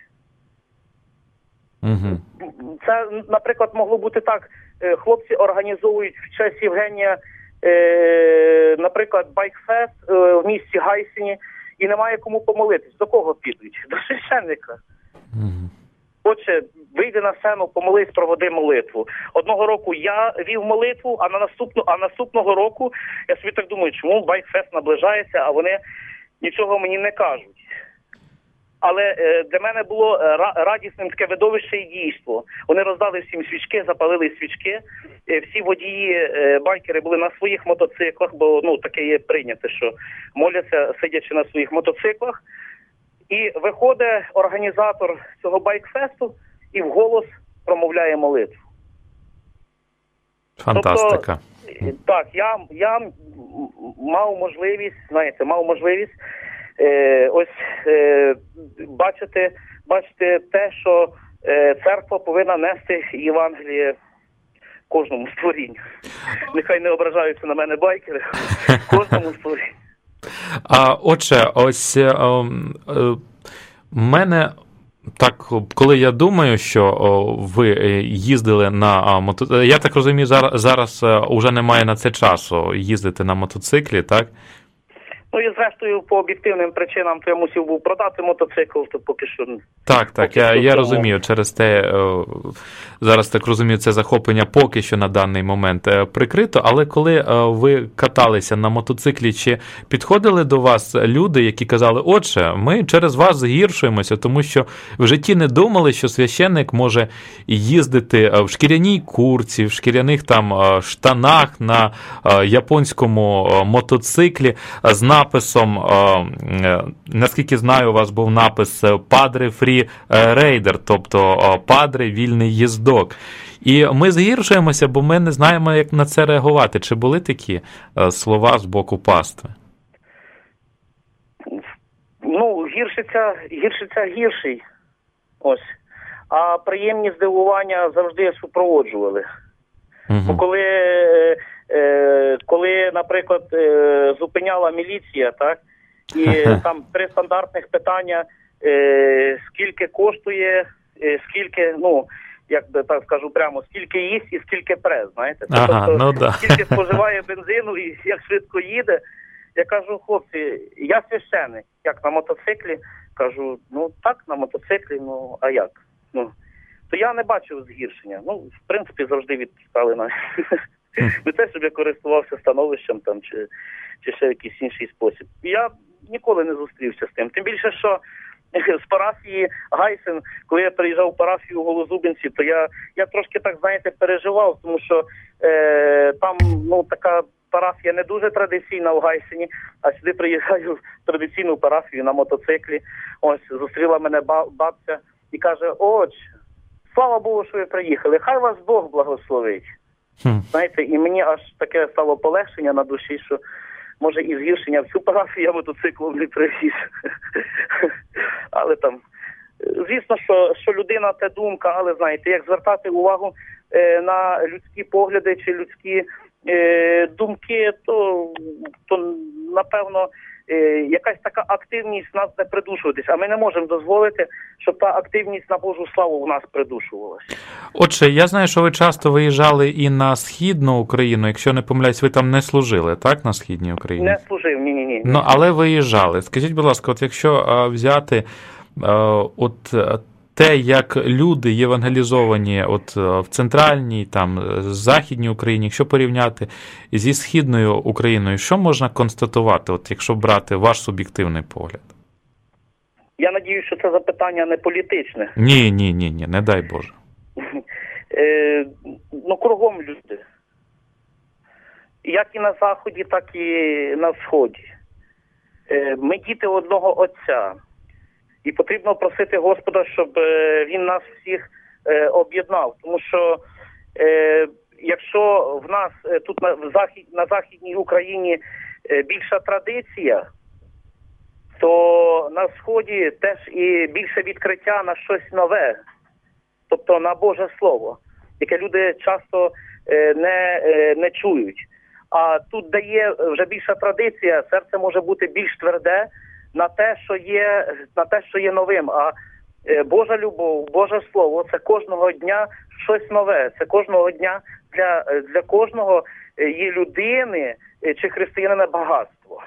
[SPEAKER 1] Угу.
[SPEAKER 2] Це, наприклад, могло бути так. Е, хлопці організовують в честь Євгенія, е, наприклад, байкфест е, в місті Гайсині, і немає кому помолитись. До кого підуть? До священника.
[SPEAKER 1] Угу.
[SPEAKER 2] Отже, вийди на сцену, помолись, проводи молитву. Одного року я вів молитву, а на наступну, а наступного року я собі так думаю, чому байкфест наближається, а вони нічого мені не кажуть. Але е, для мене було е, радісним таке видовище і дійство. Вони роздали всім свічки, запалили свічки. Е, всі водії, е, байкери були на своїх мотоциклах, бо ну таке є прийняте, що моляться, сидячи на своїх мотоциклах. І виходить організатор цього байкфесту і вголос промовляє молитву.
[SPEAKER 1] Фантастика.
[SPEAKER 2] Тобто, так, я, я мав можливість, знаєте, мав можливість Е, ось е, бачити, бачити те, що е, церква повинна нести Євангеліє кожному створінню. Нехай не ображаються на мене байкери, кожному створінню.
[SPEAKER 1] А, отже, ось е, е, мене так, коли я думаю, що о, ви їздили на мотоциклі, я так розумію, зараз, зараз уже немає на це часу їздити на мотоциклі, так?
[SPEAKER 2] Ну і зрештою, по об'єктивним причинам, то я мусив був продати мотоцикл, то поки що...
[SPEAKER 1] Так, так,
[SPEAKER 2] поки
[SPEAKER 1] я,
[SPEAKER 2] що
[SPEAKER 1] я
[SPEAKER 2] тому...
[SPEAKER 1] розумію, через те, зараз так розумію, це захоплення поки що на даний момент прикрито, але коли ви каталися на мотоциклі, чи підходили до вас люди, які казали, отже, ми через вас згіршуємося, тому що в житті не думали, що священник може їздити в шкіряній курці, в шкіряних там штанах на японському мотоциклі з написом, наскільки знаю, у вас був напис «Падре фрі рейдер», тобто «Падре вільний їздок». І ми згіршуємося, бо ми не знаємо, як на це реагувати. Чи були такі слова з боку пастви?
[SPEAKER 2] Ну, гіршиться, гіршиться гірший. Ось. А приємні здивування завжди супроводжували. Угу. Бо коли... Е, коли, наприклад, е, зупиняла міліція, так, і там три стандартних питання, е, скільки коштує, е, скільки, ну, як би так скажу прямо, скільки їсть і скільки прес, знаєте.
[SPEAKER 1] Ага,
[SPEAKER 2] тобто,
[SPEAKER 1] ну, да.
[SPEAKER 2] скільки споживає бензину і як швидко їде. Я кажу, хлопці, я священник, як на мотоциклі, кажу, ну так, на мотоциклі, ну, а як? Ну, то я не бачив згіршення. Ну, в принципі, завжди відпускали на... Не те, щоб я користувався становищем там, чи, чи ще в якийсь інший спосіб. Я ніколи не зустрівся з тим. Тим більше, що з парафії Гайсин, коли я приїжджав в парафію у Голозубинці, то я, я трошки так, знаєте, переживав, тому що е, там, ну, така парафія не дуже традиційна у Гайсині, а сюди приїжджаю в традиційну парафію на мотоциклі. Ось зустріла мене бабця і каже: «Отче, слава Богу, що ви приїхали, хай вас Бог благословить». Хм. Знаєте, і мені аж таке стало полегшення на душі, що може і згіршення в цю парафію я мотоциклом не привіз. Але там, звісно, що, що людина – це думка, але знаєте, як звертати увагу е, на людські погляди чи людські е, думки, то, то напевно, е, якась така активність нас не придушуватись. А ми не можемо дозволити, щоб та активність на Божу славу в нас придушувалась.
[SPEAKER 1] Отже, я знаю, що ви часто виїжджали і на Східну Україну. Якщо не помиляюсь, ви там не служили, так, на Східній Україні?
[SPEAKER 2] Не служив, ні-ні-ні.
[SPEAKER 1] Ну, але виїжджали. Скажіть, будь ласка, от якщо а, взяти а, от те, як люди євангелізовані от в центральній, там, західній Україні, якщо порівняти зі Східною Україною, що можна констатувати, от якщо брати ваш суб'єктивний погляд?
[SPEAKER 2] Я надію, що це запитання не політичне.
[SPEAKER 1] Ні, ні, ні, ні, не дай Боже.
[SPEAKER 2] Е, ну, кругом люди. Як і на Заході, так і на Сході. Е, ми діти одного Отця. І потрібно просити Господа, щоб Він нас всіх е, об'єднав. Тому що е, якщо в нас тут на, в Захід, на Західній Україні е, більша традиція, то на Сході теж і більше відкриття на щось нове. Тобто на Боже Слово, яке люди часто е, не, е, не чують. А тут, де є вже більша традиція, серце може бути більш тверде на те, що є, на те, що є новим. А е, Божа любов, Боже Слово – це кожного дня щось нове. Це кожного дня для, для кожного є людини чи християнина багатство.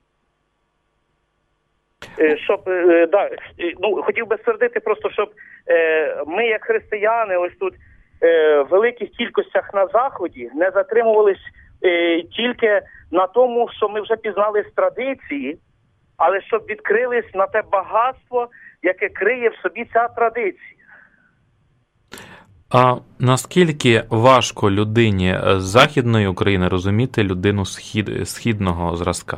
[SPEAKER 2] Щоб, да, ну, хотів би ствердити просто, щоб е, ми, як християни, ось тут е, в великих кількостях на Заході не затримувались е, тільки на тому, що ми вже пізнали з традиції, але щоб відкрились на те багатство, яке криє в собі ця традиція.
[SPEAKER 1] А наскільки важко людині з Західної України розуміти людину схід, східного зразка?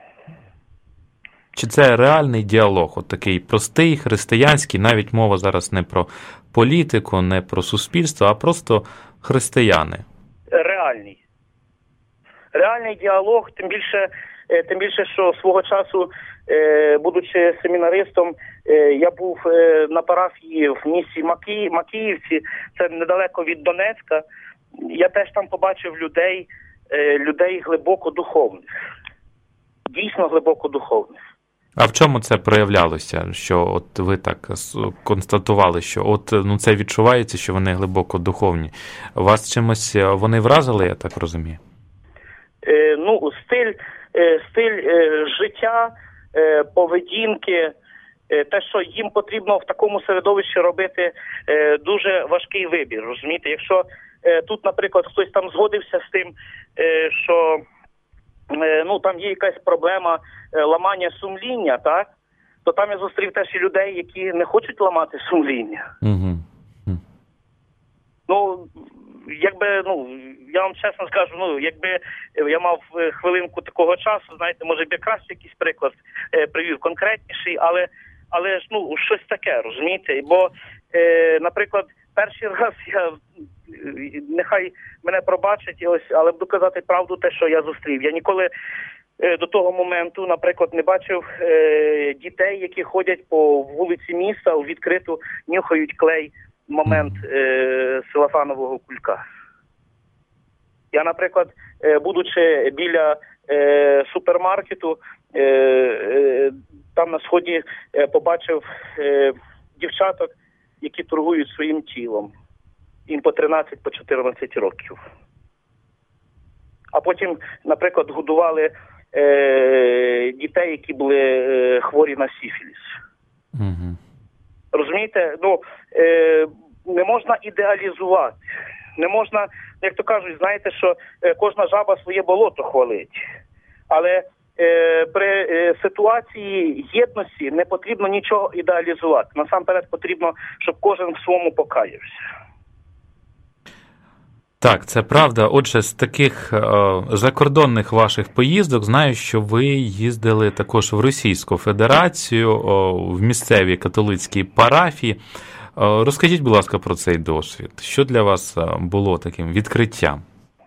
[SPEAKER 1] Чи це реальний діалог, от такий простий, християнський, навіть мова зараз не про політику, не про суспільство, а просто християни?
[SPEAKER 2] Реальний. Реальний діалог, тим більше, тим більше, що свого часу, будучи семінаристом, я був на парафії в місті Маки... Макіївці, це недалеко від Донецька. Я теж там побачив людей, людей глибоко духовних. Дійсно глибоко духовних.
[SPEAKER 1] А в чому це проявлялося, що от ви так констатували, що от ну це відчувається, що вони глибоко духовні? Вас чимось вони вразили, я так розумію?
[SPEAKER 2] Е, ну, стиль, е, стиль е, життя, е, поведінки, е, те, що їм потрібно в такому середовищі робити, е, дуже важкий вибір, розумієте? Якщо е, тут, наприклад, хтось там згодився з тим, е, що ну, там є якась проблема ламання сумління, так? То там я зустрів теж і людей, які не хочуть ламати сумління.
[SPEAKER 1] Mm-hmm. Mm-hmm.
[SPEAKER 2] Ну, якби, ну, я вам чесно скажу, ну, якби я мав хвилинку такого часу, знаєте, може б я краще якийсь приклад е, привів, конкретніший, але, але ж, ну, щось таке, розумієте? Бо, е, наприклад, перший раз я, нехай мене пробачать, ось, але буду казати правду те, що я зустрів. Я ніколи е, до того моменту, наприклад, не бачив е, дітей, які ходять по вулиці міста, у відкриту нюхають клей в момент е, силафанового кулька. Я, наприклад, е, будучи біля е, супермаркету, е, е, там на Сході е, побачив е, дівчаток, які торгують своїм тілом. Їм по тринадцять, по чотирнадцять років. А потім, наприклад, годували е, дітей, які були е, хворі на сифіліс.
[SPEAKER 1] Угу.
[SPEAKER 2] Розумієте? Ну, е, не можна ідеалізувати. Не можна, як то кажуть, знаєте, що е, кожна жаба своє болото хвалить. Але е, при е, ситуації єдності не потрібно нічого ідеалізувати. Насамперед потрібно, щоб кожен в своєму покаявся.
[SPEAKER 1] Так, це правда. Отже, з таких е, закордонних ваших поїздок знаю, що ви їздили також в Російську Федерацію, о, в місцеві католицькі парафії. Е, розкажіть, будь ласка, про цей досвід. Що для вас було таким відкриттям?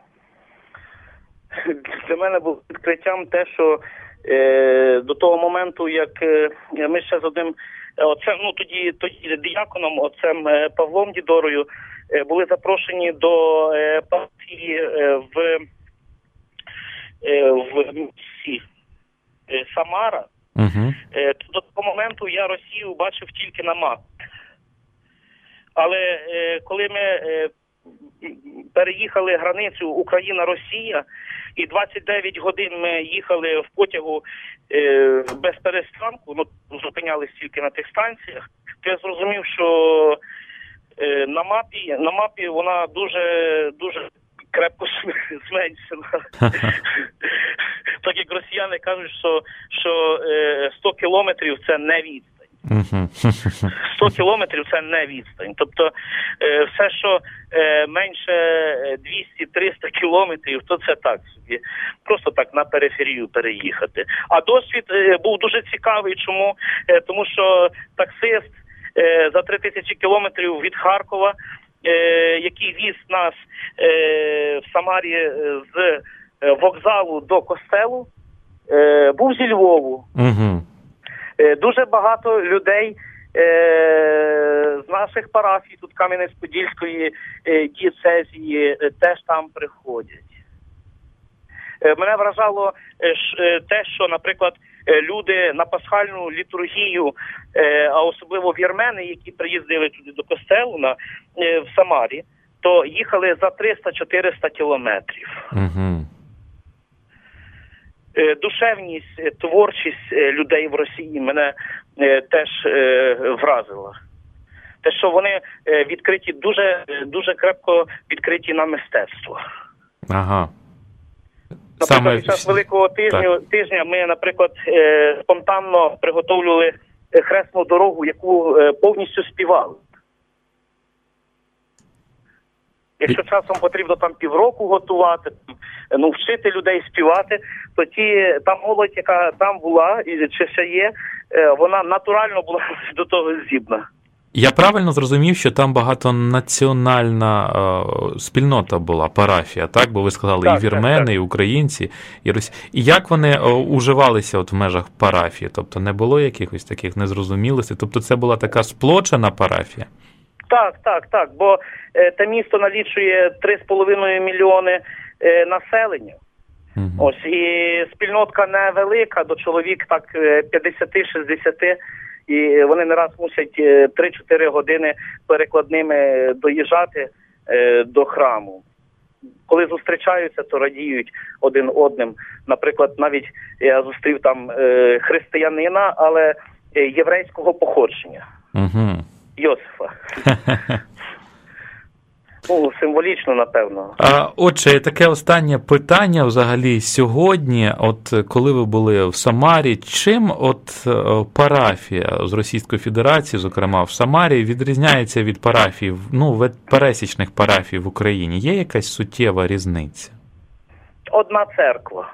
[SPEAKER 2] Для мене було відкриттям те, що е, до того моменту, як е, ми ще з одним, оцем, ну тоді, тоді діяконом, отцем Павлом Дідорою, е, були запрошені до е, партії е, в, е, в місті е, Самара.
[SPEAKER 1] Угу.
[SPEAKER 2] Е, до того моменту я Росію бачив тільки на мапі. Але е, коли ми е, переїхали границю Україна-Росія, і двадцять дев'ять годин ми їхали в потягу е, без перестанку, ну, зупинялись тільки на тих станціях, то я зрозумів, що е, на мапі, на мапі вона дуже, дуже крепко зменшена. Так як росіяни кажуть, що, що е, сто кілометрів це не відстань. сто кілометрів це не відстань. Тобто е, все, що е, менше двісті-триста кілометрів, то це так собі. Просто так на периферію переїхати. А досвід е, був дуже цікавий. Чому? Е, тому що таксист е, за три тисячі кілометрів від Харкова, е, який віз нас е, в Самарі з вокзалу до костелу, е, був зі Львову.
[SPEAKER 1] Угу.
[SPEAKER 2] Дуже багато людей е, з наших парафій, тут Кам'янець-Подільської е, дієцезії, е, теж там приходять. Е, мене вражало е, ш, те, що, наприклад, е, люди на пасхальну літургію, е, а особливо вірмени, які приїздили туди до костелу на, е, в Самарі, то їхали за триста-чотириста кілометрів.
[SPEAKER 1] Угу.
[SPEAKER 2] Душевність, творчість людей в Росії мене е, теж е, вразила. Те, що вони е, відкриті, дуже, дуже крепко відкриті на мистецтво.
[SPEAKER 1] Ага.
[SPEAKER 2] Наприклад,
[SPEAKER 1] Саме...
[SPEAKER 2] під час Великого тижня, тижня ми, наприклад, е, спонтанно приготовлювали хресну дорогу, яку е, повністю співали. Якщо часом потрібно там півроку готувати, ну, вчити людей співати, то ті, та молодь, яка там була, і чи ще є, вона натурально була до того здібна.
[SPEAKER 1] Я правильно зрозумів, що там багатонаціональна е, спільнота була, парафія, так? Бо ви сказали, так, і вірмени, так, так. і українці, і росі... І як вони е, уживалися от в межах парафії? Тобто не було якихось таких незрозумілостей? Тобто це була така сплочена парафія?
[SPEAKER 2] Так, так, так, бо е, те місто налічує три з половиною мільйони е, населення. Угу. Ось, і спільнотка невелика, до чоловік так п'ятдесят-шістдесят, і вони не раз мусять три-чотири години перекладними доїжджати е, до храму. Коли зустрічаються, то радіють один одним. Наприклад, навіть я зустрів там е, християнина, але е, єврейського походження.
[SPEAKER 1] Угу.
[SPEAKER 2] Йосифа. Ну, символічно, напевно.
[SPEAKER 1] А, отже, таке останнє питання взагалі сьогодні, от коли ви були в Самарі, чим от парафія з Російської Федерації, зокрема в Самарі, відрізняється від парафій, ну, від пересічних парафій в Україні? Є якась суттєва різниця?
[SPEAKER 2] Одна церква.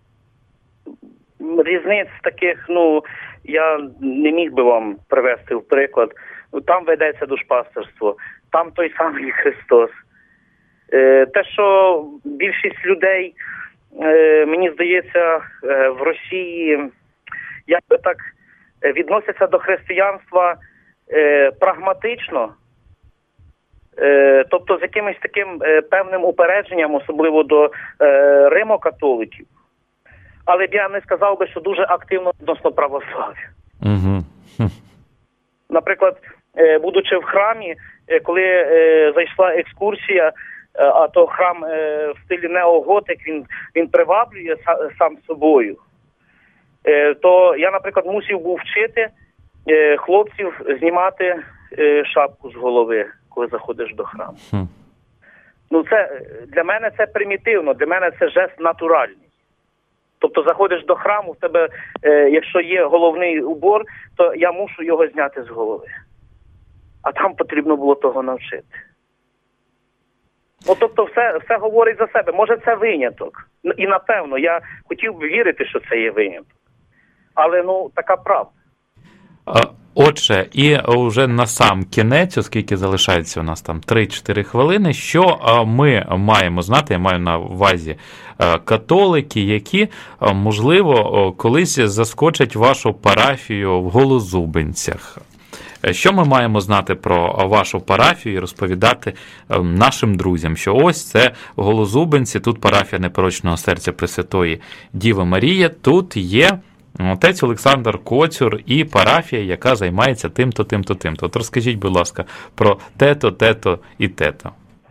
[SPEAKER 2] Різниць таких, ну, я не міг би вам привести в приклад. Там ведеться душпастерство, там той самий Христос. Е, те, що більшість людей, е, мені здається, е, в Росії як би так відносяться до християнства е, прагматично, е, тобто з якимось таким е, певним упередженням, особливо до е, римокатоликів. Але б я не сказав би, що дуже активно відносно православ'я.
[SPEAKER 1] Угу.
[SPEAKER 2] Наприклад, будучи в храмі, коли е, зайшла екскурсія, е, а то храм е, в стилі неоготик, він, він приваблює са, сам собою, е, то я, наприклад, мусив був вчити е, хлопців знімати е, шапку з голови, коли заходиш до храму.
[SPEAKER 1] Mm.
[SPEAKER 2] Ну, це, для мене це примітивно, для мене це жест натуральний. Тобто заходиш до храму, в тебе, е, якщо є головний убор, то я мушу його зняти з голови. А там потрібно було того навчити. Ну, тобто все, все говорить за себе. Може, це виняток. І, напевно, я хотів би вірити, що це є виняток. Але, ну, така правда.
[SPEAKER 1] Отже, і вже на сам кінець, оскільки залишається у нас там три-чотири хвилини, що ми маємо знати, я маю на увазі католики, які, можливо, колись заскочать вашу парафію в Голозубенцях. Що ми маємо знати про вашу парафію і розповідати нашим друзям, що ось це Голозубенці, тут парафія Непорочного серця Пресвятої Діви Марії, тут є отець Олександр Коцюр і парафія, яка займається тим-то, тим-то, тим-то. От розкажіть, будь ласка, про те-то, те-то і те-то.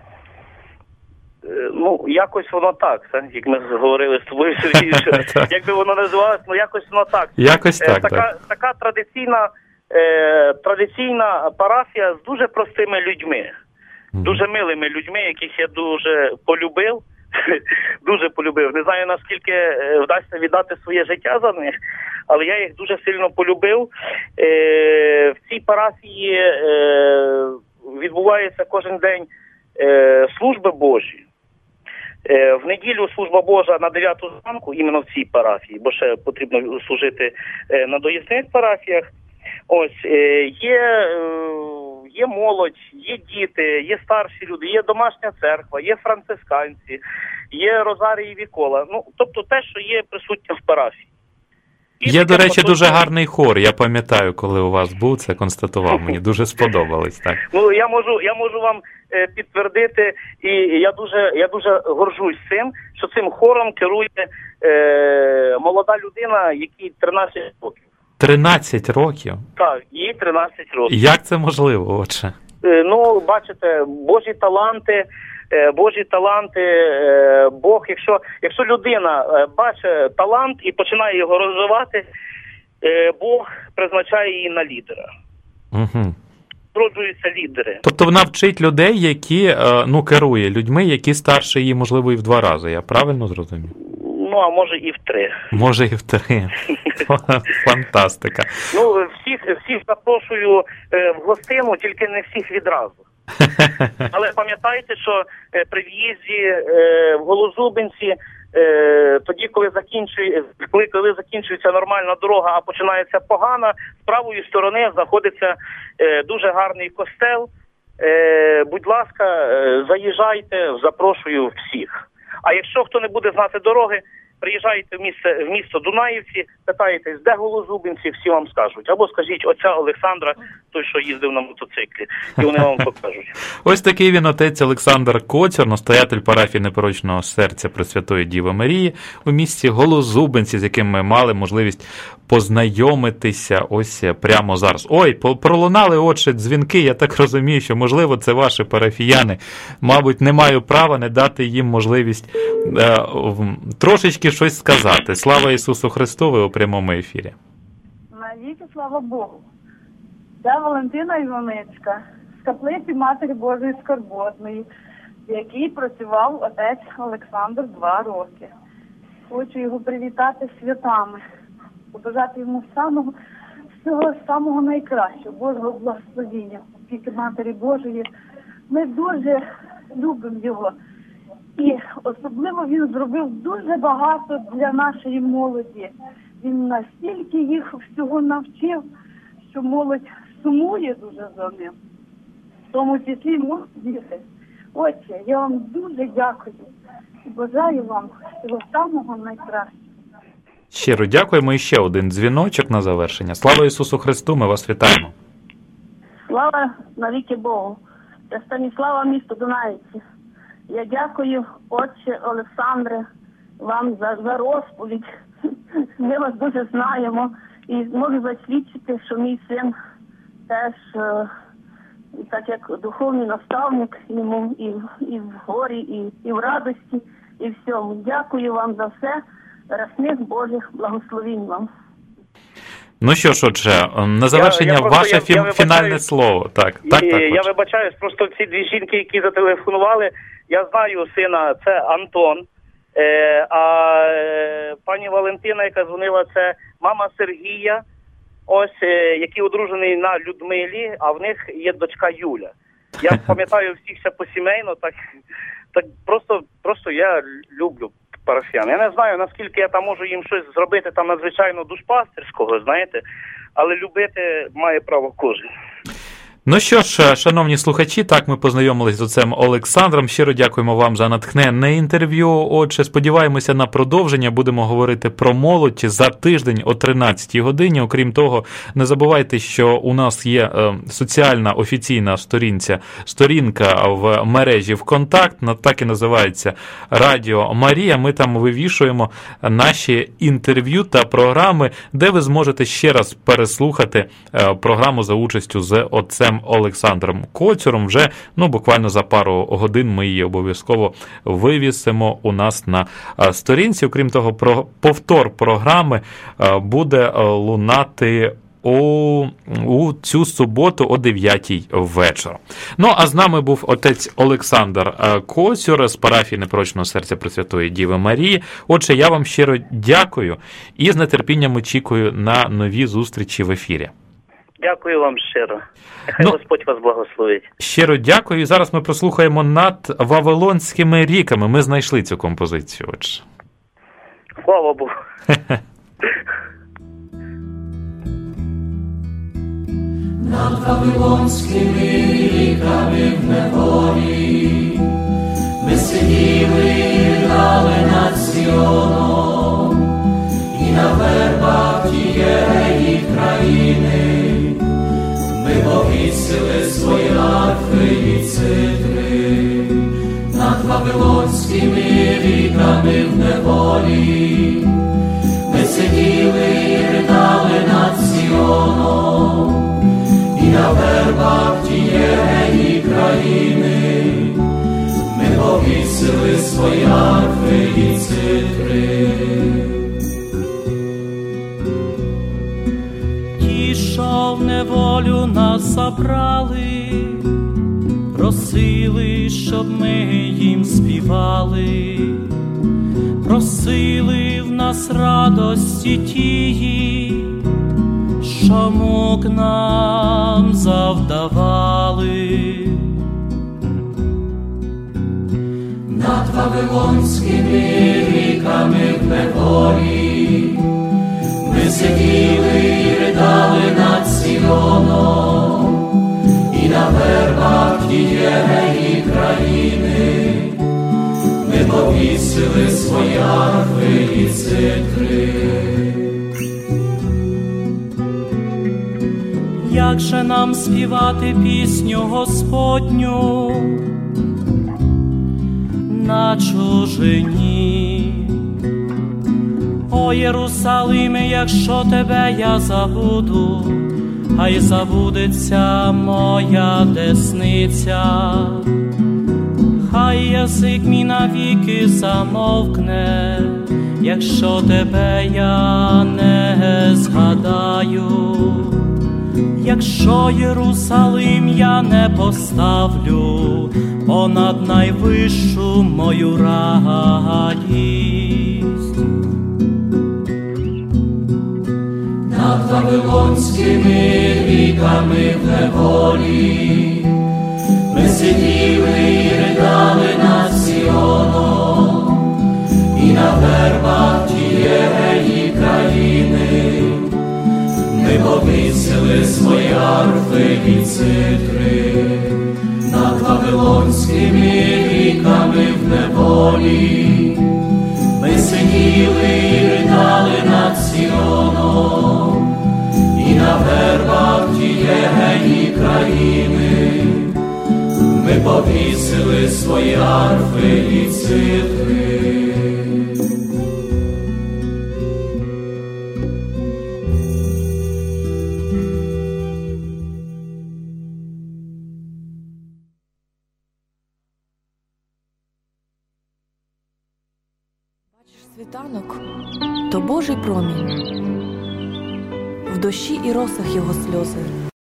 [SPEAKER 2] Ну, якось воно так, так, як ми говорили з тобою, Сергій, що якби воно називалось, ну якось воно так.
[SPEAKER 1] Якось так,
[SPEAKER 2] така,
[SPEAKER 1] так.
[SPEAKER 2] Така традиційна, е, традиційна парафія з дуже простими людьми, mm-hmm. дуже милими людьми, яких я дуже полюбив. Дуже полюбив. Не знаю, наскільки вдасться віддати своє життя за них, але я їх дуже сильно полюбив. Е, в цій парафії е, відбувається кожен день е, служби Божі. Е, в неділю служба Божа на дев'яту зранку, іменно в цій парафії, бо ще потрібно служити е, на доїзних парафіях. Ось, е, є... Е, Є молодь, є діти, є старші люди, є домашня церква, є францисканці, є Розарій і Вікола. Ну, тобто те, що є присутнє в парафії. І
[SPEAKER 1] є, до речі,
[SPEAKER 2] потім...
[SPEAKER 1] дуже гарний хор. Я пам'ятаю, коли у вас був, це констатував. Мені дуже сподобалось, так.
[SPEAKER 2] Ну, я можу, я можу вам е, підтвердити, і я дуже, я дуже горжусь цим, що цим хором керує е, молода людина, якій тринадцять років.
[SPEAKER 1] тринадцять років?
[SPEAKER 2] Так, їй тринадцять років.
[SPEAKER 1] Як це можливо, отже?
[SPEAKER 2] Е, ну, бачите, Божі таланти, е, Божі таланти, е, Бог, якщо, якщо людина е, бачить талант і починає його розвивати, е, Бог призначає її на лідера.
[SPEAKER 1] Угу.
[SPEAKER 2] Народжуються лідери.
[SPEAKER 1] Тобто вона вчить людей, які, ну, керує людьми, які старше її, можливо, і в два рази. Я правильно зрозумів?
[SPEAKER 2] Ну, а може і в три.
[SPEAKER 1] Може і в три. Фантастика.
[SPEAKER 2] Ну, всіх, всіх запрошую е, в гостину, тільки не всіх відразу. Але пам'ятайте, що е, при в'їзді е, в Голозубенці, е, тоді, коли, закінчує, коли, коли закінчується нормальна дорога, а починається погана, з правої сторони знаходиться е, дуже гарний костел. Е, будь ласка, е, заїжджайте, запрошую всіх. А якщо хто не буде знати дороги, приїжджаєте в місце, в місто Дунаївці, питаєтесь, де Голозубенці, всі вам скажуть. Або скажіть, отця Олександра, той, що їздив на мотоциклі, і вони вам покажуть.
[SPEAKER 1] Ось такий він отець Олександр Коцюр, настоятель парафії Непорочного серця Пресвятої Діви Марії у місті Голозубенці, з яким ми мали можливість познайомитися ось прямо зараз. Ой, пролунали отже дзвінки, я так розумію, що, можливо, це ваші парафіяни. Мабуть, не маю права не дати їм можливість е, трошечки щось сказати. Слава Ісусу Христу, ви у прямому ефірі.
[SPEAKER 3] Навіки слава Богу. Це Валентина Іваницька з каплиці Матері Божої Скорботної, в якій працював отець Олександр два роки. Хочу його привітати святами, побажати йому самого, всього самого найкращого, Божого благословіння, опіки Матері Божої. Ми дуже любимо його. І особливо він зробив дуже багато для нашої молоді. Він настільки їх всього навчив, що молодь сумує дуже за ним. В тому числі молоді діти. Отче, я вам дуже дякую і бажаю вам всього самого найкращого.
[SPEAKER 1] Щиро дякуємо. І ще один дзвіночок на завершення. Слава Ісусу Христу, ми вас вітаємо.
[SPEAKER 4] Слава навіки Богу. Я Станіслава, місто Дунаївці. Я дякую, отче Олександре, вам за, за розповідь. Ми вас дуже знаємо і можу засвідчити, що мій син теж, е, так як духовний наставник йому і, і в горі, і, і в радості, і всьому. Дякую вам за все. Рясних Божих благословінь вам.
[SPEAKER 1] Ну що ж, отже, на завершення я, я ваше просто, я, я фінальне слово. Так, так, так,
[SPEAKER 2] я вибачаюсь, просто ці дві жінки, які зателефонували, я знаю сина, це Антон, е, а е, пані Валентина, яка дзвонила, це мама Сергія, ось, е, який одружений на Людмилі, а в них є дочка Юля. Я пам'ятаю всіх ще посімейно, так, Так просто, просто я люблю парафіян. Я не знаю, наскільки я там можу їм щось зробити там надзвичайно душпастерського, знаєте, але любити має право кожен.
[SPEAKER 1] Ну що ж, шановні слухачі, так ми познайомились з отцем Олександром. Щиро дякуємо вам за натхненне інтерв'ю. Отже, сподіваємося на продовження. Будемо говорити про молодь за тиждень о тринадцятій годині. Окрім того, не забувайте, що у нас є соціальна офіційна сторінця, сторінка в мережі ВКонтакт, так і називається Радіо Марія. Ми там вивішуємо наші інтерв'ю та програми, де ви зможете ще раз переслухати програму за участю з отцем Олександром Коцюром. Вже, ну, буквально за пару годин ми її обов'язково вивісимо у нас на сторінці. Окрім того, про повтор програми буде лунати у, у цю суботу о дев'ятій вечора. Ну, а з нами був отець Олександр Коцюр з парафії Непорочного серця Пресвятої Діви Марії. Отже, я вам щиро дякую і з нетерпінням очікую на нові зустрічі в ефірі.
[SPEAKER 2] Дякую вам щиро. Нехай
[SPEAKER 1] ну,
[SPEAKER 2] Господь вас благословить.
[SPEAKER 1] Щиро дякую. І зараз ми прослухаємо «Над Вавилонськими ріками». Ми знайшли цю композицію. Отже.
[SPEAKER 2] Слава Богу.
[SPEAKER 5] Над Вавилонськими ріками в неволі ми сиділи і ридали над Сіоном, і на вербах тієї країни ми повісили свої арфи і цитри. Над Вавилонськими ріками в неволі ми сиділи і ридали над Сіоном, і на вербах тієї країни ми повісили свої арфи і цитри.
[SPEAKER 6] Ті, що в неволю нас забрали, просили, щоб ми їм співали, просили в нас радості тії, що мук нам завдавали.
[SPEAKER 5] Над Вавилонськими ріками в неволі ми сиділи і ридали над Сіоном, і на вербах тієї країни ми повісили свої арфи і цитри.
[SPEAKER 6] Як же нам співати пісню Господню на чужині? О, Єрусалиме, якщо тебе я забуду, хай забудеться моя десниця, хай язик мій навіки замовкне, якщо тебе я не згадаю. Якщо Єрусалим я не поставлю понад найвищу мою радість.
[SPEAKER 5] Над Вавилонськими ріками в неволі ми сиділи і ридали над Сіоном, і на вербах тієї країни ми повісили свої арфи і цитри. Над Вавилонськими ріками в неволі ми сиділи і ридали над Сіоном, і на вербах тієї країни ми повісили свої арфи і цитри.
[SPEAKER 7] Світанок – то Божий промінь, в дощі і росах його сльози.